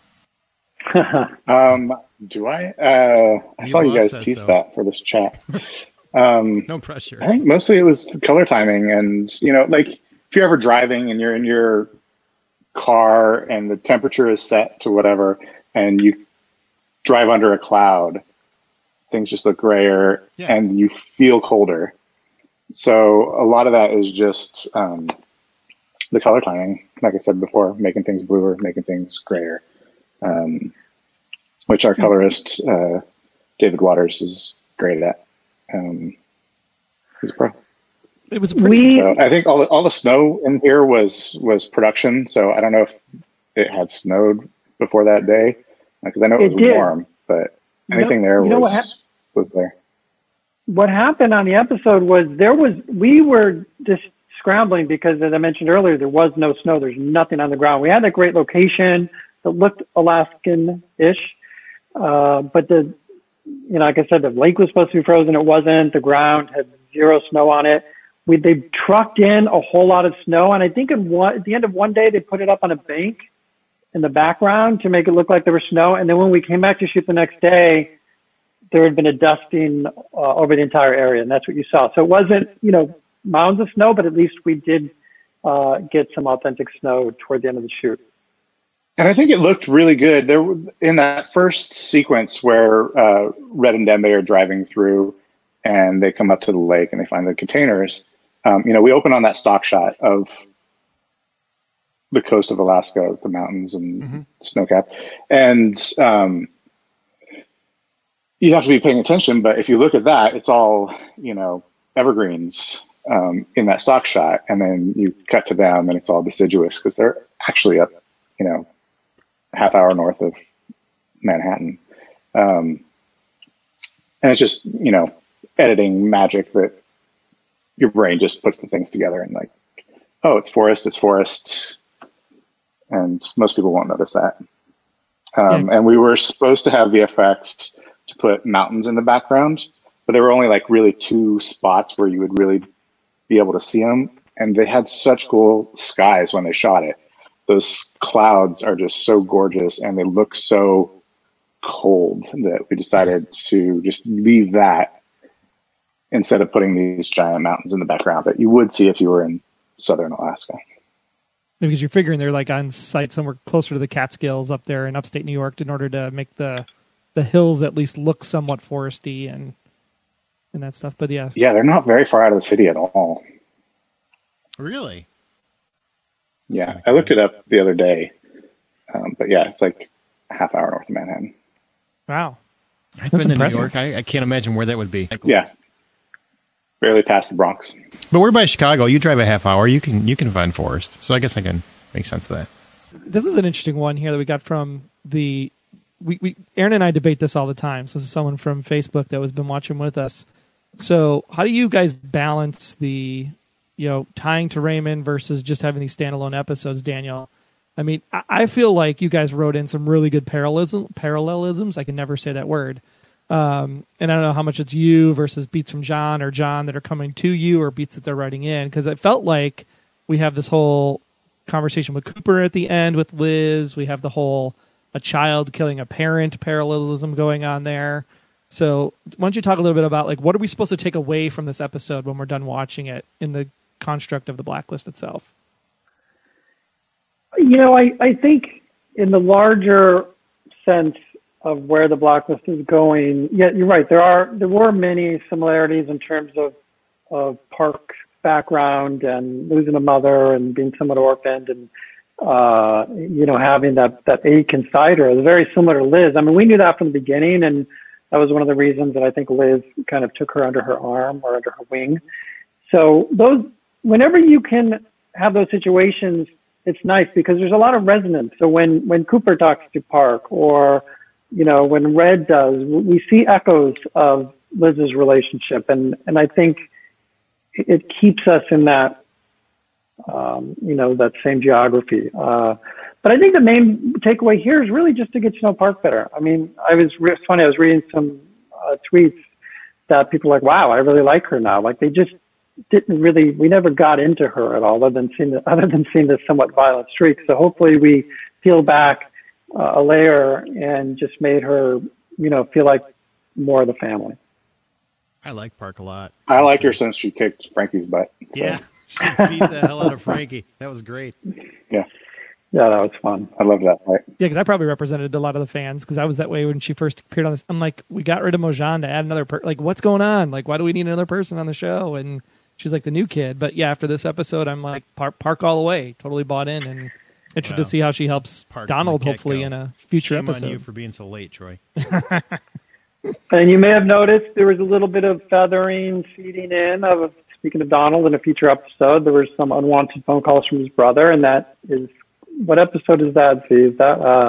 Do I? I saw you guys tease that for this chat. No pressure. I think mostly it was the color timing, and like if you're ever driving and you're in your car and the temperature is set to whatever, and you drive under a cloud, things just look grayer and you feel colder. So a lot of that is just the color timing, like I said before, making things bluer, making things grayer. Which our colorist, David Waters, is great at. He's a pro. It was pretty. So I think all the snow in here was production. So I don't know if it had snowed before that day, because I know it was warm, but anything there was there. What happened on the episode was we were just scrambling because, as I mentioned earlier, there was no snow. There's nothing on the ground. We had a great location that looked Alaskan-ish. But like I said, the lake was supposed to be frozen. It wasn't. The ground had zero snow on it. They trucked in a whole lot of snow. And I think at the end of one day, they put it up on a bank in the background to make it look like there was snow. And then when we came back to shoot the next day, there had been a dusting over the entire area. And that's what you saw. So it wasn't, mounds of snow, but at least we did get some authentic snow toward the end of the shoot. And I think it looked really good. There, in that first sequence where Red and Dembe are driving through, and they come up to the lake and they find the containers. We open on that stock shot of the coast of Alaska, the mountains and snowcap, and you have to be paying attention. But if you look at that, it's all evergreens in that stock shot, and then you cut to them, and it's all deciduous because they're actually up, half hour north of Manhattan. And it's just, editing magic that your brain just puts the things together and like, oh, it's forest. And most people won't notice that. And we were supposed to have VFX to put mountains in the background, but there were only like really 2 spots where you would really be able to see them. And they had such cool skies when they shot it. Those clouds are just so gorgeous and they look so cold that we decided to just leave that instead of putting these giant mountains in the background that you would see if you were in southern Alaska. Because you're figuring they're like on site somewhere closer to the Catskills up there in upstate New York in order to make the hills at least look somewhat foresty and that stuff. But yeah, they're not very far out of the city at all. Really? Yeah, I looked it up the other day. But yeah, it's like a half hour north of Manhattan. Wow. I've been to New York. I can't imagine where that would be. Yeah. Barely past the Bronx. But we're by Chicago. You drive a half hour. You can find forest. So I guess I can make sense of that. This is an interesting one here that we got from we Aaron and I debate this all the time. So this is someone from Facebook that has been watching with us. So how do you guys balance the tying to Raymond versus just having these standalone episodes, Daniel? I mean, I feel like you guys wrote in some really good parallelisms. I can never say that word. And I don't know how much it's you versus beats from John or John that are coming to you or beats that they're writing in. Because it felt like we have this whole conversation with Cooper at the end with Liz. We have the whole a child killing a parent parallelism going on there. So why don't you talk a little bit about like what are we supposed to take away from this episode when we're done watching it in the construct of the Blacklist itself? I think in the larger sense of where the Blacklist is going, yeah, you're right. There were many similarities in terms of Park's background and losing a mother and being somewhat orphaned and having that ache inside her. It was very similar to Liz. I mean, we knew that from the beginning, and that was one of the reasons that I think Liz kind of took her under her arm or under her wing. So whenever you can have those situations, it's nice because there's a lot of resonance. So when Cooper talks to Park, or when Red does, we see echoes of Liz's relationship, and I think it keeps us in that that same geography. But I think the main takeaway here is really just to get to know Park better. I mean, it's funny. I was reading some tweets that people are like, wow, I really like her now. Like they just we never got into her at all, other than seeing this somewhat violent streak. So hopefully we peel back a layer and just made her, feel like more of the family. I like Park a lot. I like her since she kicked Frankie's butt. So. Yeah, she beat the hell out of Frankie. That was great. Yeah. Yeah, that was fun. I love that. Right? Yeah, because I probably represented a lot of the fans because I was that way when she first appeared on this. I'm like, we got rid of Mojan to add another like, what's going on? Like, why do we need another person on the show? And she's like the new kid. But yeah, after this episode, I'm like, Park all the way. Totally bought in and interested to see how she helps Park Donald, hopefully, in a future Shame episode. on you for being so late, Troy. And you may have noticed there was a little bit of feathering feeding in of, speaking of Donald, in a future episode. There were some unwanted phone calls from his brother, and that is, what episode is that? See, is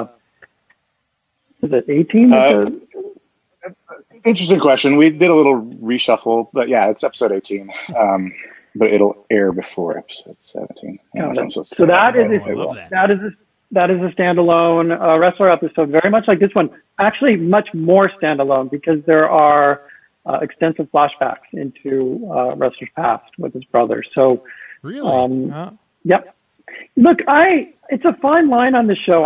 it 18? Interesting question. We did a little reshuffle, but yeah, it's episode 18. But it'll air before episode 17. So that is a standalone wrestler episode, very much like this one. Actually, much more standalone because there are extensive flashbacks into wrestler's past with his brother. So, really, yep. Look, it's a fine line on the show.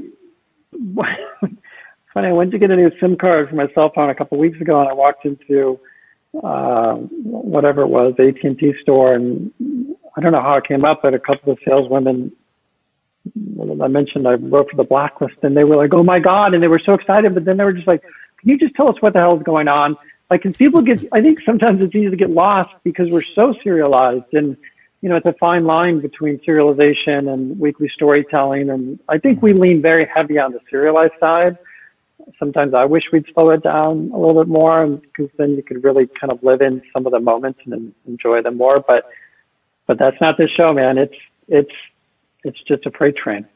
Funny, I went to get a new SIM card for my cell phone a couple of weeks ago, and I walked into whatever it was, the AT&T store, and I don't know how it came up, but a couple of saleswomen, I mentioned I wrote for the Blacklist, and they were like, oh my God, and they were so excited, but then they were just like, can you just tell us what the hell is going on? Like, because people I think sometimes it's easy to get lost because we're so serialized, and, it's a fine line between serialization and weekly storytelling, and I think we lean very heavy on the serialized side. Sometimes I wish we'd slow it down a little bit more, because then you could really kind of live in some of the moments and enjoy them more. But that's not this show, man. It's just a freight train.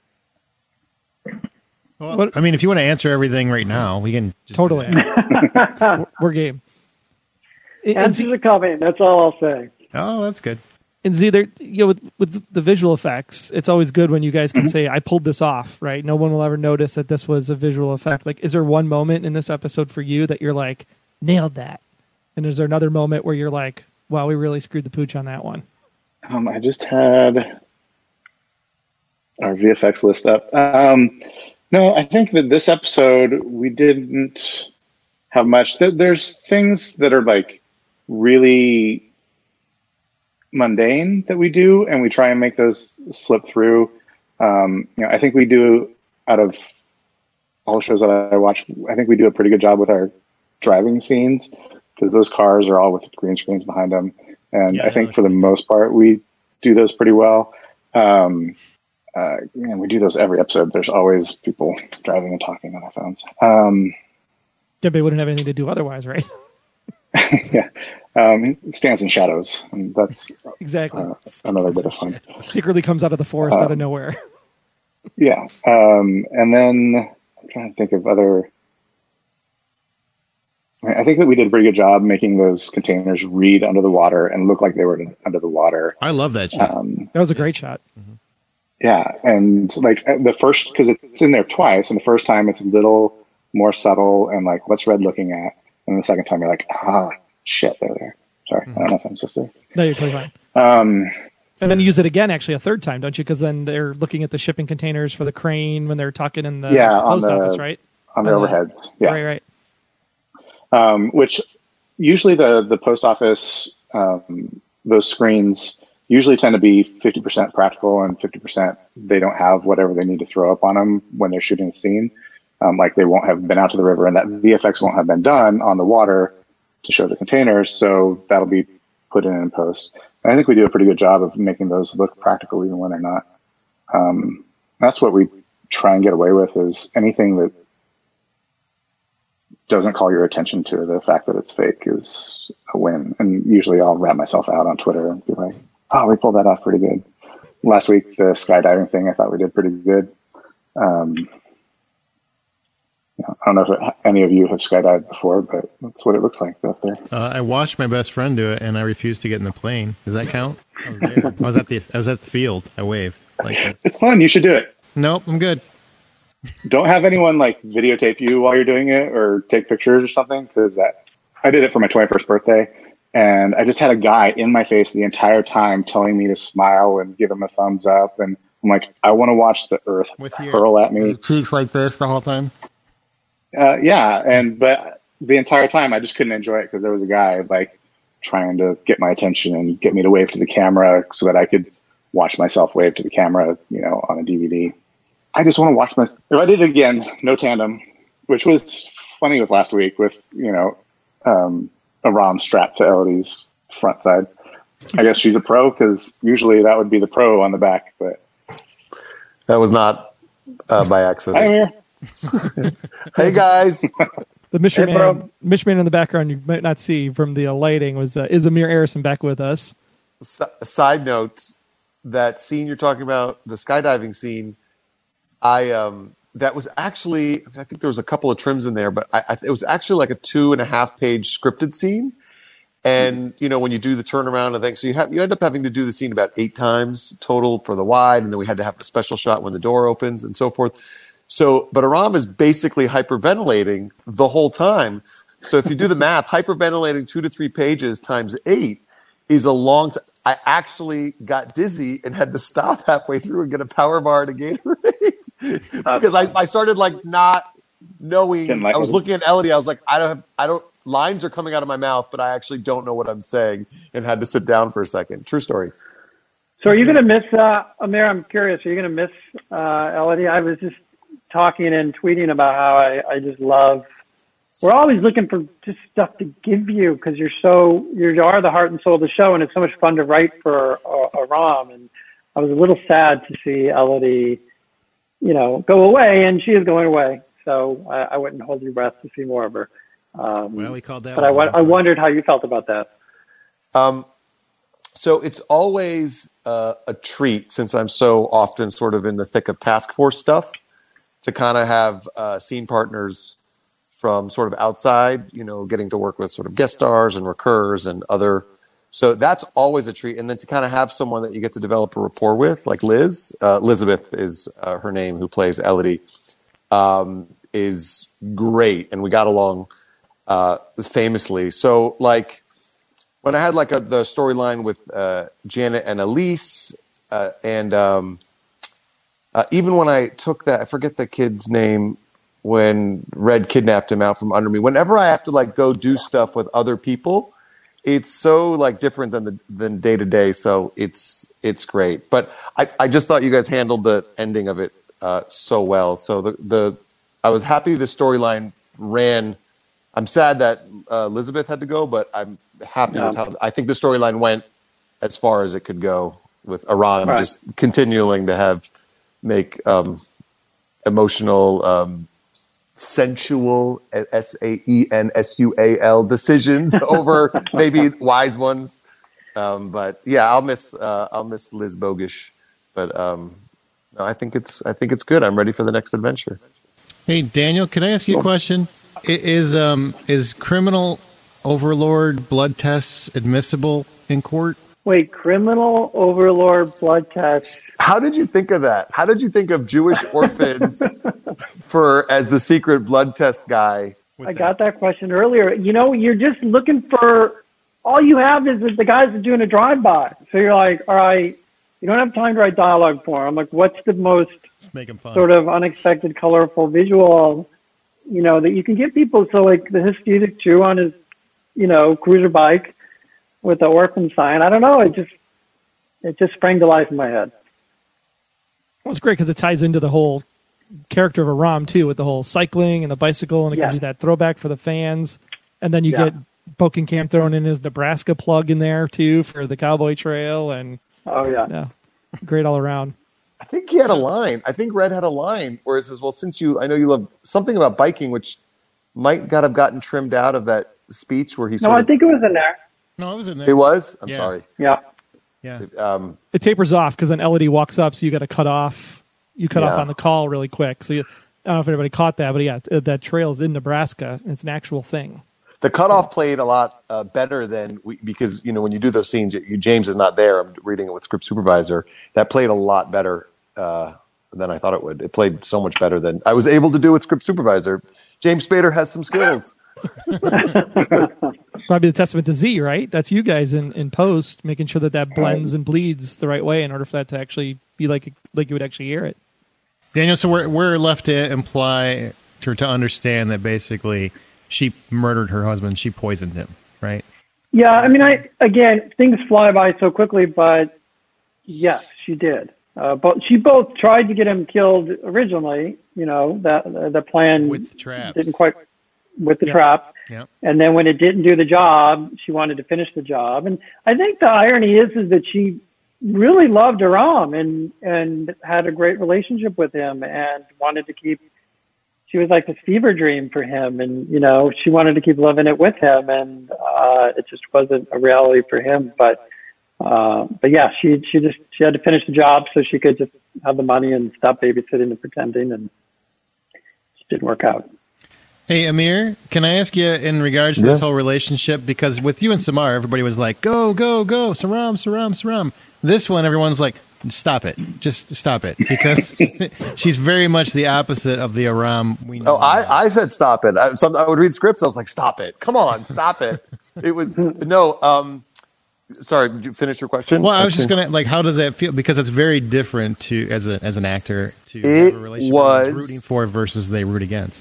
Well, I mean, if you want to answer everything right now, we can just totally. We're game. Answers are coming. That's all I'll say. Oh, that's good. And Z, there, with the visual effects, it's always good when you guys can say, I pulled this off, right? No one will ever notice that this was a visual effect. Like, is there one moment in this episode for you that you're like, nailed that? And is there another moment where you're like, wow, we really screwed the pooch on that one? I just had our VFX list up. No, I think that this episode, we didn't have much. There's things that are like really mundane that we do, and we try and make those slip through. I think we do, out of all the shows that I watch, I think we do a pretty good job with our driving scenes, because those cars are all with green screens behind them. And I think for the most part, we do those pretty well. And we do those every episode. There's always people driving and talking on their phones. They wouldn't have anything to do otherwise, right? Yeah. It stands in shadows, and that's exactly another bit of fun. Secretly comes out of the forest out of nowhere. Yeah. And then I'm trying to think of other. I think that we did a pretty good job making those containers read under the water and look like they were under the water. I love that shot. That was a great shot. Mm-hmm. Yeah. And like the first, because it's in there twice, and the first time it's a little more subtle and like, what's Red looking at? And the second time you're like, shit, they're there. Sorry, I don't know if I'm supposed to. No, you're totally fine. And then use it again, actually, a third time, don't you? Because then they're looking at the shipping containers for the crane when they're talking in the post office, right? On the overheads. Yeah. Right. Which usually the post office those screens usually tend to be 50% practical and 50% they don't have whatever they need to throw up on them when they're shooting the scene. Like they won't have been out to the river, and that VFX won't have been done on the water to show the containers, so that'll be put in post. And I think we do a pretty good job of making those look practical even when they're not. That's what we try and get away with, is anything that doesn't call your attention to the fact that it's fake is a win. And usually I'll rat myself out on Twitter and be like, oh, we pulled that off pretty good. Last week, the skydiving thing, I thought we did pretty good. I don't know if any of you have skydived before, but that's what it looks like up there. I watched my best friend do it, and I refused to get in the plane. Does that count? I was there. I was at the field. I waved. It's fun. You should do it. Nope, I'm good. Don't have anyone like videotape you while you're doing it or take pictures or something, because I did it for my 21st birthday, and I just had a guy in my face the entire time telling me to smile and give him a thumbs up, and I'm like, I want to watch the earth hurl at me. Cheeks like this the whole time. But the entire time I just couldn't enjoy it because there was a guy like trying to get my attention and get me to wave to the camera so that I could watch myself wave to the camera, on a DVD. I just want to watch if I did it again, no tandem, which was funny with last week with, a ROM strapped to Elodie's front side. I guess she's a pro because usually that would be the pro on the back, but that was not by accident. Hi, Amir. Hey guys. The Mishman in the background you might not see from the lighting is Amir Arison back with us. Side note, that scene you're talking about, the skydiving scene, that was actually, I think there was a couple of trims in there, but it was actually like a 2.5 page scripted scene. And, when you do the turnaround and things, so you end up having to do the scene about 8 times total for the wide. And then we had to have a special shot when the door opens and so forth. So, but Aram is basically hyperventilating the whole time. So if you do the math, hyperventilating 2 to 3 pages times 8 is a long time. I actually got dizzy and had to stop halfway through and get a power bar at a Gatorade because I started not knowing. I was looking at Elodie. I was like, I don't. Lines are coming out of my mouth, but I actually don't know what I'm saying, and had to sit down for a second. True story. So are you going to miss Amir? I'm curious. Are you going to miss Elodie? I was just talking and tweeting about how I just love. We're always looking for just stuff to give you because you are the heart and soul of the show, and it's so much fun to write for Aram. And I was a little sad to see Elodie, go away, and she is going away. So I wouldn't hold your breath to see more of her. Well, we called that. But I wondered how you felt about that. So it's always a treat, since I'm so often sort of in the thick of task force stuff, to kind of have scene partners from sort of outside, getting to work with sort of guest stars and recurs and other. So that's always a treat. And then to kind of have someone that you get to develop a rapport with, like Liz, Elizabeth is her name, who plays Elodie, is great. And we got along famously. So when I had the storyline with Janet and Elise, and even when I took that, I forget the kid's name, when Red kidnapped him out from under me. Whenever I have to go do stuff with other people, it's so different than day to day. So it's great. But I just thought you guys handled the ending of it so well. So I was happy the storyline ran. I'm sad that Elizabeth had to go, but I'm happy with how I think the storyline went as far as it could go, with Aram just continuing to make emotional, sensual, SAENSUAL decisions over maybe wise ones. But yeah, I'll miss Liz Bogish, but no, I think it's good. I'm ready for the next adventure. Hey Daniel, can I ask you a question? Is criminal overlord blood tests admissible in court? Wait, criminal overlord blood tests. How did you think of that? How did you think of Jewish orphans as the secret blood test guy? I got that question earlier. You're just looking for, all you have is the guys are doing a drive-by. So you're like, all right, you don't have time to write dialogue for them. Like, what's the most sort of unexpected, colorful visual, that you can give people? So the Hasidic Jew on his, cruiser bike, with the orphan sign. I don't know. It just sprang to life in my head. Well, it's great because it ties into the whole character of Aram too, with the whole cycling and the bicycle, and it gives you that throwback for the fans. And then you get Bokenkamp thrown in his Nebraska plug in there too for the Cowboy Trail, and great all around. I think he had a line. I think Red had a line where it says, "Well, I know you love something about biking," which might not have gotten trimmed out of that speech where he. I think it was in there. No, it was in there. It was. I'm sorry. Yeah. It tapers off because then Elodie walks up, so you got to cut off. You cut off on the call really quick. So I don't know if anybody caught that, but that trail's in Nebraska. It's an actual thing. The cutoff played a lot better than because when you do those scenes, James is not there. I'm reading it with script supervisor. That played a lot better than I thought it would. It played so much better than I was able to do with script supervisor. James Spader has some skills. Probably the testament to Z, right? That's you guys in post, making sure that blends and bleeds the right way in order for that to actually be like you would actually hear it. Daniel, so we're left to imply to understand that basically she murdered her husband. She poisoned him, right? Yeah, I mean, again, things fly by so quickly, but yes, she did. But she both tried to get him killed originally. That the plan with traps didn't quite with the trap. Yeah. And then when it didn't do the job, she wanted to finish the job. And I think the irony is that she really loved Aram and had a great relationship with him and wanted to keep. She was like this fever dream for him, and she wanted to keep living it with him, and it just wasn't a reality for him. But yeah, she had to finish the job so she could just have the money and stop babysitting and pretending, and it didn't work out. Hey, Amir, can I ask you in regards to this whole relationship? Because with you and Samar, everybody was like, go, go, go, Saram, Saram, Saram. This one, everyone's like, stop it. Just stop it. Because she's very much the opposite of the Aram we know. I said stop it. I would read scripts. I was like, stop it. Come on, stop it. It was, sorry, did you finish your question? Well, I was just going to, how does that feel? Because it's very different as an actor to have a relationship with rooting for versus they root against.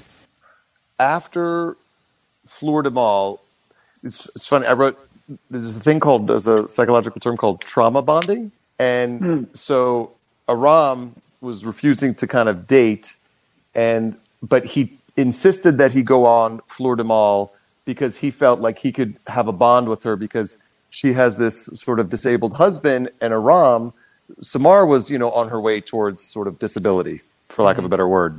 After Fleur de Mal, it's funny. There's a psychological term called trauma bonding. And so Aram was refusing to kind of date, but he insisted that he go on Fleur de Mal because he felt like he could have a bond with her because she has this sort of disabled husband, and Samar was, on her way towards sort of disability, for lack of a better word.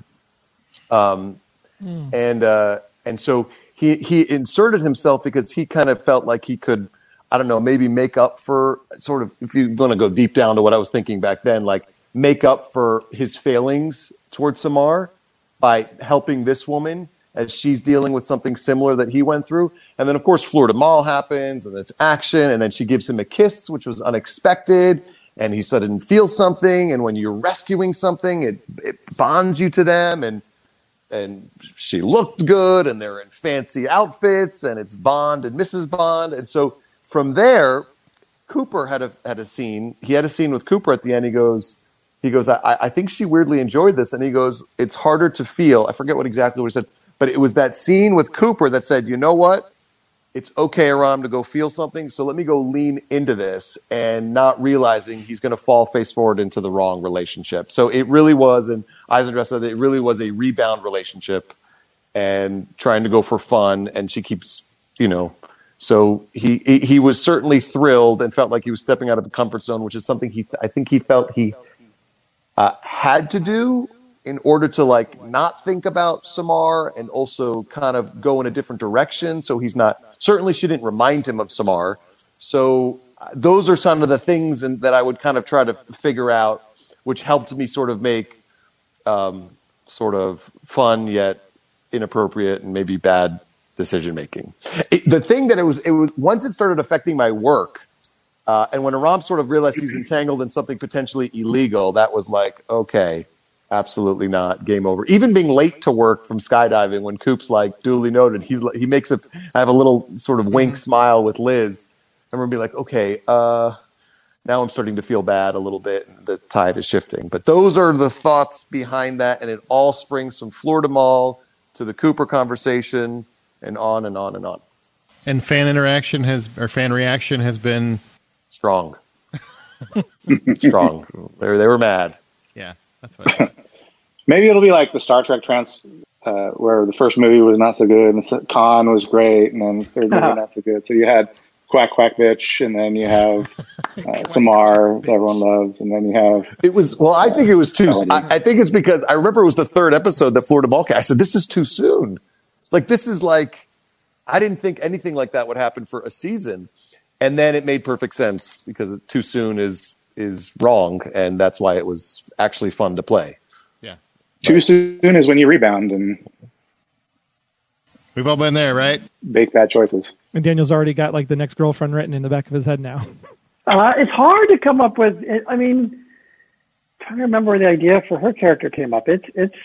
And so he inserted himself because he kind of felt like he could, I don't know, maybe make up for sort of, if you want to go deep down to what I was thinking back then, like make up for his failings towards Samar by helping this woman as she's dealing with something similar that he went through. And then, of course, Fleur de Mal happens, and it's action, and then she gives him a kiss, which was unexpected, and he suddenly feels something, and when you're rescuing something, it bonds you to them, and she looked good, and they're in fancy outfits, and it's Bond and Mrs. Bond. And so from there, Cooper had a scene. He had a scene with Cooper at the end. He goes, I think she weirdly enjoyed this. And he goes, it's harder to feel. I forget exactly what he said, but it was that scene with Cooper that said, you know what? It's okay, Aram, to go feel something. So let me go lean into this, and not realizing he's going to fall face forward into the wrong relationship. So it really was, and Eisendress said that it really was a rebound relationship and trying to go for fun. And she keeps, so he was certainly thrilled and felt like he was stepping out of the comfort zone, which is something I think he felt he had to do in order to not think about Samar and also kind of go in a different direction. So he's not, certainly she didn't remind him of Samar. So those are some of the things that I would kind of try to figure out, which helped me sort of make sort of fun yet inappropriate and maybe bad decision making. The thing that it was once it started affecting my work, and when Aram sort of realized he was entangled in something potentially illegal, that was like, okay, absolutely not, game over. Even being late to work from skydiving, when Coop's like, duly noted, he makes it. I have a little sort of wink smile with Liz. I remember being like, okay, now I'm starting to feel bad a little bit, and the tide is shifting. But those are the thoughts behind that, and it all springs from Fleur de Mal to the Cooper conversation, and on and on and on. And fan reaction has been strong. Strong. They were mad. Yeah, that's what. Maybe it'll be like the Star Trek where the first movie was not so good, and Khan was great, and then the third movie not so good. So you had Quack Quack Bitch, and then you have Samar, that everyone loves, and then you have. It was I think it was too. I think it's because I remember it was the third episode that Florida Ballcat. I said, "This is too soon." Like this is like, I didn't think anything like that would happen for a season, and then it made perfect sense because too soon is wrong, and that's why it was actually fun to play. Yeah, too soon is when you rebound, and we've all been there, right? Make bad choices. And Daniel's already got like the next girlfriend written in the back of his head now. It's hard to come up with. I mean, trying to remember where the idea for her character came up. It's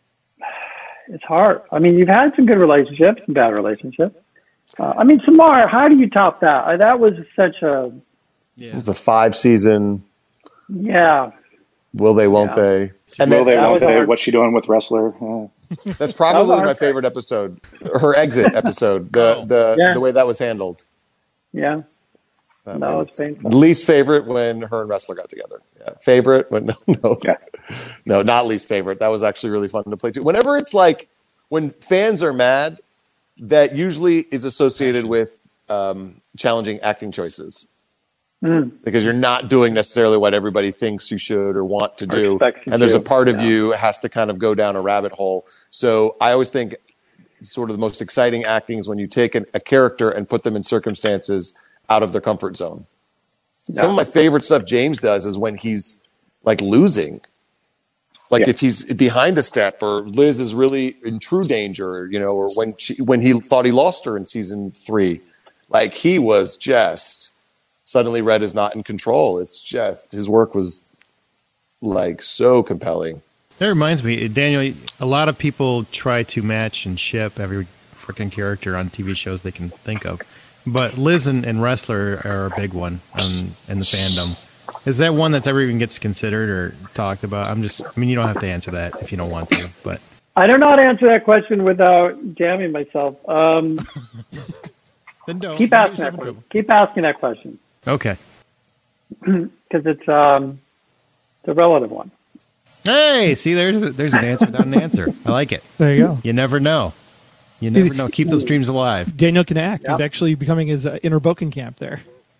hard. I mean, you've had some good relationships and bad relationships. I mean, Samar, how do you top that? That was such a. Yeah. It was a 5-season. Yeah. Will they? Won't they? And will they? Won't they? What's she doing with Wrestler? Yeah. That's probably my favorite episode. Her exit episode. The way that was handled. Yeah. No, it's painful. Least favorite when her and Wrestler got together. Yeah. Favorite when no, not least favorite. That was actually really fun to play too. Whenever it's like when fans are mad, that usually is associated with challenging acting choices. Because you're not doing necessarily what everybody thinks you should or want to do. And there's a part of you has to kind of go down a rabbit hole. So I always think sort of the most exciting acting is when you take a character and put them in circumstances out of their comfort zone. Some of my favorite stuff James does is when he's like losing. Like if he's behind a step or Liz is really in true danger, or when he thought he lost her in season 3, like he was just suddenly Red is not in control. It's just his work was like so compelling. That reminds me, Daniel, a lot of people try to match and ship every freaking character on TV shows they can think of. But Liz and Wrestler are a big one in the fandom. Is that one that's ever even gets considered or talked about? You don't have to answer that if you don't want to, but I don't know how to answer that question without jamming myself. Then don't. Keep asking that question. Keep asking that question. Okay. Because it's a relative one. Hey, see, there's an answer without an answer. I like it. There you go. You never know. Keep those dreams alive. Daniel can act. Yep. He's actually becoming his inner Bokenkamp there.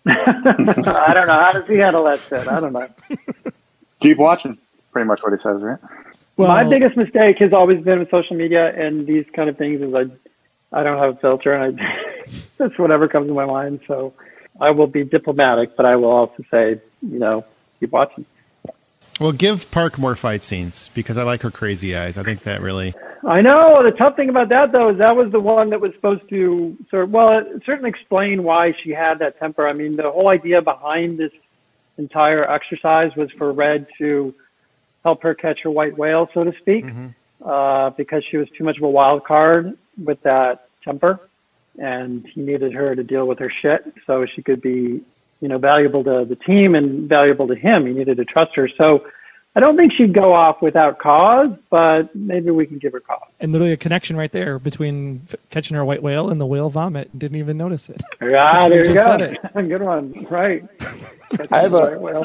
I don't know. How does he handle that shit? I don't know. Keep watching. Pretty much what he says, right? Well, my biggest mistake has always been with social media and these kind of things is I don't have a filter and that's whatever comes to my mind. So I will be diplomatic, but I will also say, keep watching. Well, give Park more fight scenes because I like her crazy eyes. I think that really. I know. The tough thing about that, though, is that was the one that was supposed to it certainly explain why she had that temper. I mean, the whole idea behind this entire exercise was for Red to help her catch her white whale, so to speak, because she was too much of a wild card with that temper, and he needed her to deal with her shit so she could be, valuable to the team and valuable to him. He needed to trust her. So I don't think she'd go off without cause, but maybe we can give her cause. And literally a connection right there between catching her white whale and the whale vomit. Didn't even notice it. Yeah, there you go. Good one. Right. I have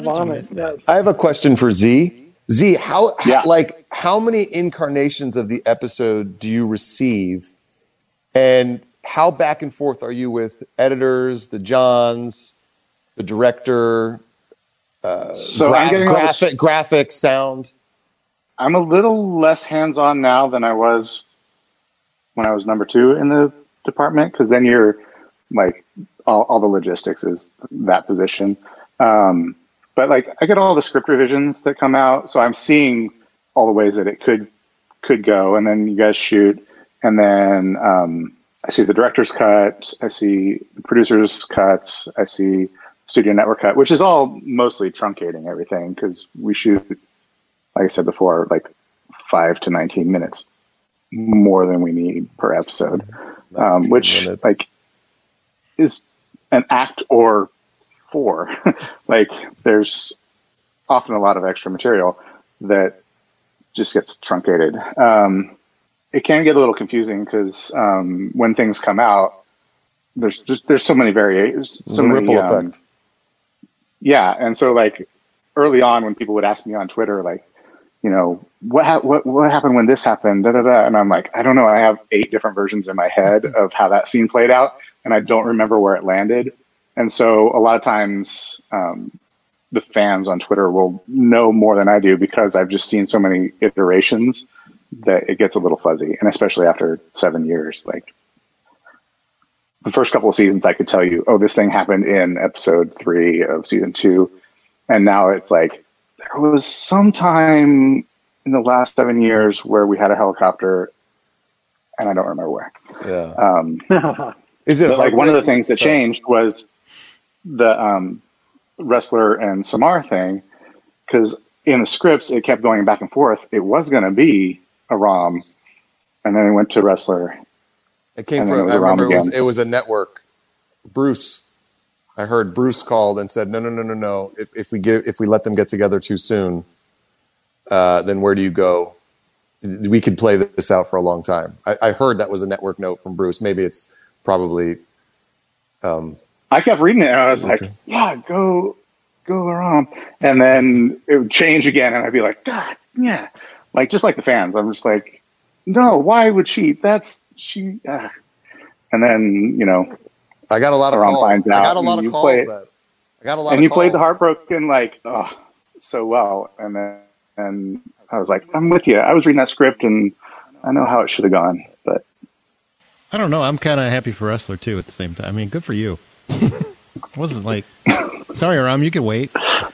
a question for Z. Z, how many incarnations of the episode do you receive, and how back and forth are you with editors, the Johns, the director? So I'm getting graphics, sound. I'm a little less hands-on now than I was when I was number 2 in the department, because then you're like all the logistics is that position. But like I get all the script revisions that come out, so I'm seeing all the ways that it could go, and then you guys shoot, and then I see the director's cut, I see the producer's cuts, I see studio network cut, which is all mostly truncating everything because we shoot, like I said before, like 5 to 19 minutes more than we need per episode, which minutes. Like is an act or 4. Like there's often a lot of extra material that just gets truncated. It can get a little confusing because when things come out, there's so many variations, so many ripple effect. Yeah, and so like early on, when people would ask me on Twitter, like, you know, what happened when this happened, da da da, and I'm like, I don't know. I have 8 different versions in my head of how that scene played out, and I don't remember where it landed. And so a lot of times, the fans on Twitter will know more than I do because I've just seen so many iterations that it gets a little fuzzy, and especially after 7 years, like. The first couple of seasons, I could tell you, oh, this thing happened in episode 3 of season 2. And now it's like, there was some time in the last 7 years where we had a helicopter, and I don't remember where. Yeah. Is it like one of the things that changed was the Wrestler and Samar thing, because in the scripts, it kept going back and forth. It was going to be a ROM, and then it went to Wrestler. It came from, I remember it was a network. Bruce, I heard Bruce called and said, no. If we let them get together too soon, then where do you go? We could play this out for a long time. I heard that was a network note from Bruce. Maybe it's probably. I kept reading it and I was like, yeah, go around. And then it would change again. And I'd be like, God, yeah. Like, just like the fans, I'm just like, no, why would she? And then, you know, I got a lot of calls. I got a lot of calls. And you played the Heartbroken like so well. And I was like, I'm with you. I was reading that script and I know how it should have gone, but I don't know. I'm kind of happy for Wrestler too. At the same time, I mean, good for you. Wasn't like, sorry, Aram, you can wait.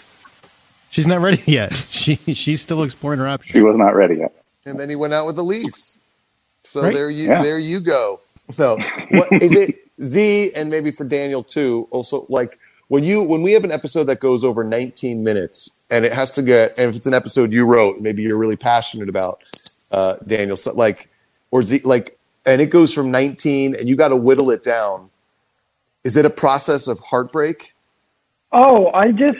She's not ready yet. She's still exploring her options. She was not ready yet. And then he went out with Elise. So right? there you go. No, what is it? Z, and maybe for Daniel too. Also, like when we have an episode that goes over 19 minutes, and it has to get, and if it's an episode you wrote, maybe you're really passionate about, Daniel, so like, or Z, like, and it goes from 19, and you got to whittle it down. Is it a process of heartbreak? Oh, I just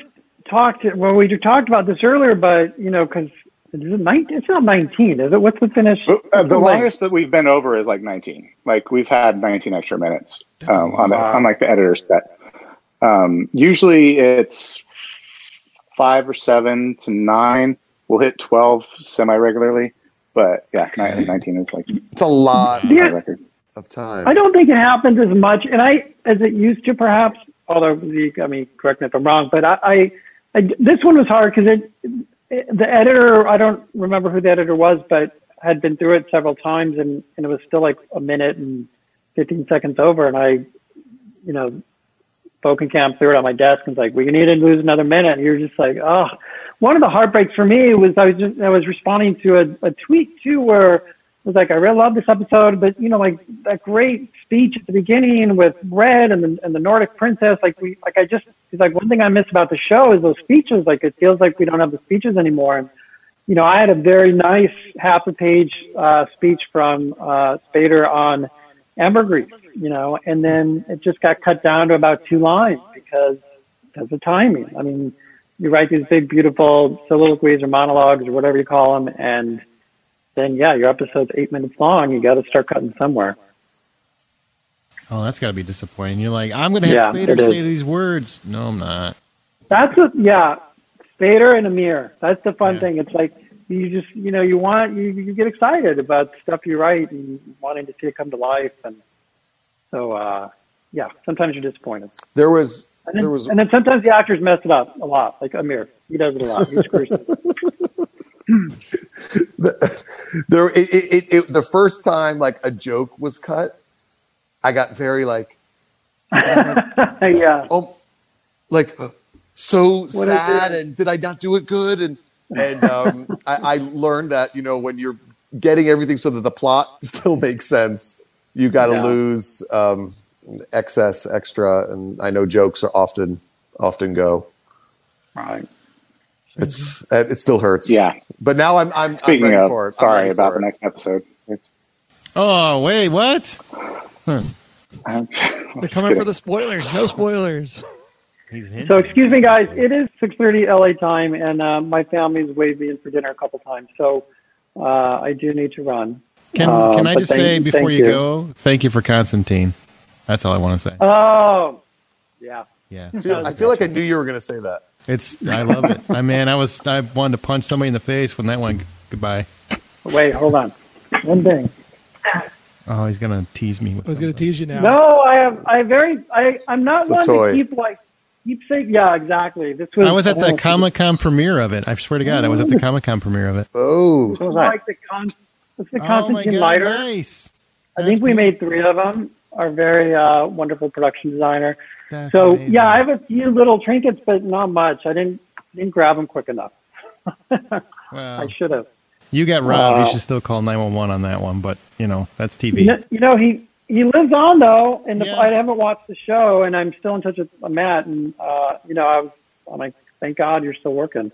we talked about this earlier, but you know, because. It's not 19, is it? What's the finish? The longest that we've been over is like 19. Like we've had 19 extra minutes on like the editor's set. Usually it's 5 or 7 to 9. We'll hit 12 semi-regularly, but yeah, 19 is like it's a lot of time. I don't think it happens as much, as it used to, perhaps. Although, I mean, correct me if I'm wrong, but I this one was hard because the editor, I don't remember who the editor was, but had been through it several times, and it was still like a minute and 15 seconds over. And I, you know, Bokenkamp threw it on my desk and was like, we need to lose another minute. And you're just like, oh. One of the heartbreaks for me was I was responding to a tweet too, where it was like, I really love this episode, but you know, like that great speech at the beginning with Red and the Nordic princess, it's like one thing I miss about the show is those speeches. Like it feels like we don't have the speeches anymore. And, you know, I had a very nice half a page speech from Spader on ambergris, you know, and then it just got cut down to about 2 lines because of timing. I mean, you write these big, beautiful soliloquies or monologues or whatever you call them, and then, yeah, your episode's 8 minutes long. You got to start cutting somewhere. Oh, that's got to be disappointing. You're like, I'm going to have Spader say these words. No, I'm not. Spader and Amir. That's the fun thing. It's like you just, you know, you get excited about stuff you write and wanting to see it come to life. And so, sometimes you're disappointed. And then sometimes the actors mess it up a lot, like Amir. He does it a lot. He screws it. The first time, like, a joke was cut, I got very like, yeah. Oh, like so sad, and did I not do it good? And I learned that, you know, when you're getting everything so that the plot still makes sense, you got to lose extra, and I know jokes are often go. Right. It still hurts. Yeah. But now I'm Speaking ready of, for it. Sorry about the next episode. Oh, wait, what? They're coming for the spoilers. No spoilers. So excuse me, guys. It is 6:30 LA time, and my family's waved me in for dinner a couple times. So I do need to run. Can I just say before you go, thank you for Constantine. That's all I want to say. Oh, yeah. Yeah. I feel like I knew you were going to say that. I love it. I wanted to punch somebody in the face when that went goodbye. Wait, hold on. One thing. Oh, he's gonna tease me. I was going to tease you now. No, I'm not one toy. to keep saying. Yeah, exactly. I was at the Comic-Con premiere of it. I swear to God, I was at the Comic-Con premiere of it. Oh, It's like the Constantine lighter. Nice. I think we made 3 of them. Our very wonderful production designer. That's So amazing. yeah, I have a few little trinkets, but not much. I didn't grab them quick enough. Well, I should have. you got robbed. You should still call 911 on that one, but that's TV. He lives on though, and Yeah. I haven't watched the show, and I'm still in touch with Matt, and I'm like, thank God you're still working.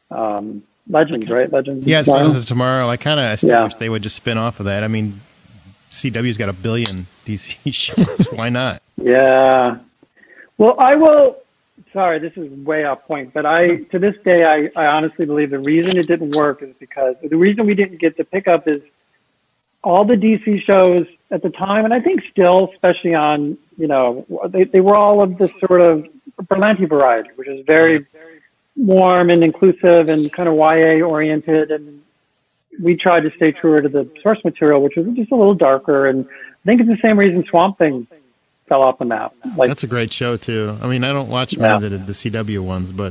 Legends, right? Legends. Yeah, it's Legends of Tomorrow. I kind of Yeah. wish they would just spin off of that. I mean, CW's got 1 billion DC shows. Why not? Yeah. Well, I will. Sorry, this is way off point, but to this day, I honestly believe the reason it didn't work is because the reason we didn't get the pickup is all the DC shows at the time, and I think still, especially on, they were all of this sort of Berlanti variety, which is very warm and inclusive and kind of YA oriented, and we tried to stay truer to the source material, which was just a little darker, and I think it's the same reason Swamp Thing fell off the map. That's a great show too. I mean, I don't watch many of the CW ones, but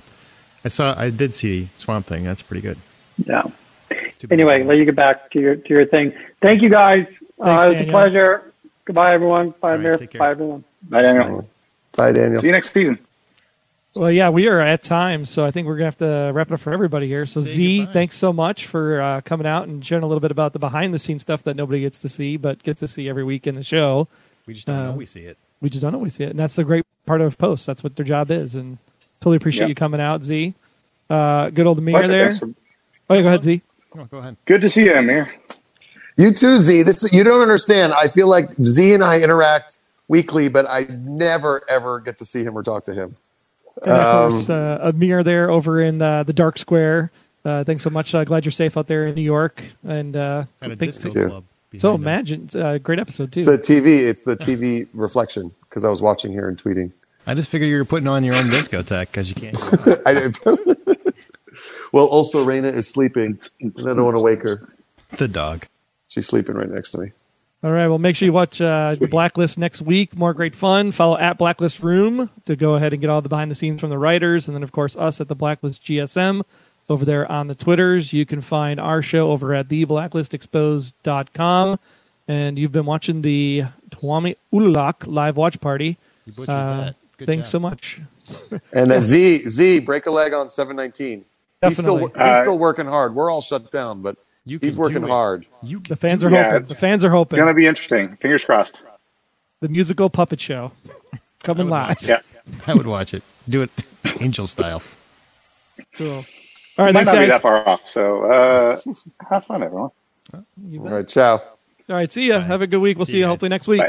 I did see Swamp Thing. That's pretty good. Yeah. Anyway, let you get back to your thing. Thank you guys. It was a pleasure. Goodbye, everyone. Bye, Mary. Bye, everyone. Bye, Daniel. Bye, Daniel. See you next season. Well, yeah, we are at time, so I think we're going to have to wrap it up for everybody here. So, Z, thanks so much for coming out and sharing a little bit about the behind-the-scenes stuff that nobody gets to see, but gets to see every week in the show. We just don't know we see it. We just don't know we see it, and that's the great part of post. That's what their job is, and totally appreciate you coming out, Z. Good old Amir there. Oh, yeah, go ahead, Z. Oh, go ahead. Good to see you, Amir. You too, Z. You don't understand. I feel like Z and I interact weekly, but I never, ever get to see him or talk to him. And of course, Amir there over in the Dark Square. Thanks so much. Glad you're safe out there in New York. And At a disco club. So imagine, great episode too. It's the TV reflection, because I was watching here and tweeting. I just figured you were putting on your own discotheque because you can't. I didn't. Well, also Raina is sleeping. I don't want to wake her. The dog. She's sleeping right next to me. All right, well, make sure you watch the Blacklist next week. More great fun. Follow at Blacklist Room to go ahead and get all the behind the scenes from the writers. And then, of course, us at the Blacklist GSM over there on the Twitters. You can find our show over at theblacklistexposed.com. And you've been watching the Tuomi Ululak live watch party. You butchered that. Good Thanks job. so much. And then Z, break a leg on 719. Definitely. He's still working hard. We're all shut down, but he's working hard. The fans are hoping. The fans are hoping. It's going to be interesting. Fingers crossed. The musical puppet show coming live. Yeah. I would watch it. Do it angel style. Cool. All right, Might thanks, not be guys. that far off. So have fun, everyone. You All bet. right, ciao. All right, see ya. Have a good week. We'll see you guys. hopefully next week. Bye.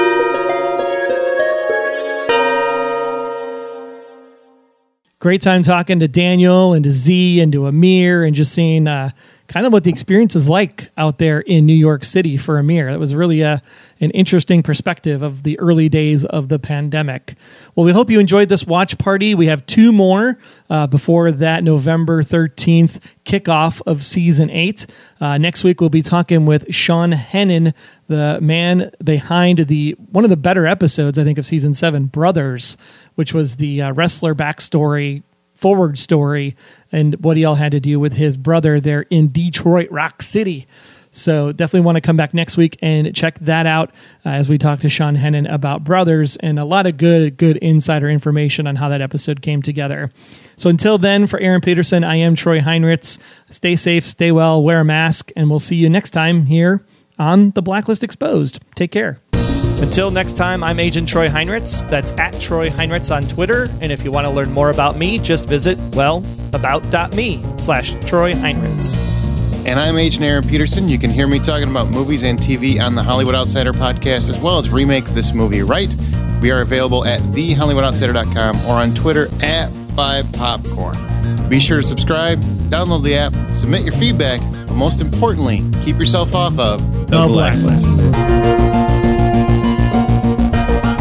Great time talking to Daniel and to Z and to Amir and just seeing kind of what the experience is like out there in New York City for Amir. That was really an interesting perspective of the early days of the pandemic. Well, we hope you enjoyed this watch party. We have 2 more before that November 13th kickoff of Season 8. Next week, we'll be talking with Sean Hennon, the man behind one of the better episodes, I think, of Season 7, Brothers, which was the wrestler backstory, forward story, and what he all had to do with his brother there in Detroit Rock City. So definitely want to come back next week and check that out as we talk to Sean Hennon about Brothers and a lot of good insider information on how that episode came together. So until then, for Aaron Peterson, I am Troy Heinrichs. Stay safe, stay well, wear a mask, and we'll see you next time here on The Blacklist Exposed. Take care. Until next time, I'm Agent Troy Heinrichs. That's at Troy Heinrichs on Twitter. And if you want to learn more about me, just visit, about.me/Troy Heinrichs. And I'm Agent Aaron Peterson. You can hear me talking about movies and TV on the Hollywood Outsider podcast, as well as Remake This Movie Right. We are available at thehollywoodoutsider.com or on Twitter at 5popcorn. Be sure to subscribe, download the app, submit your feedback, but most importantly, keep yourself off of the Blacklist.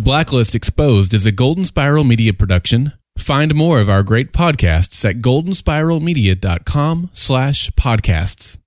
Blacklist Exposed is a Golden Spiral Media production. Find more of our great podcasts at goldenspiralmedia.com/podcasts.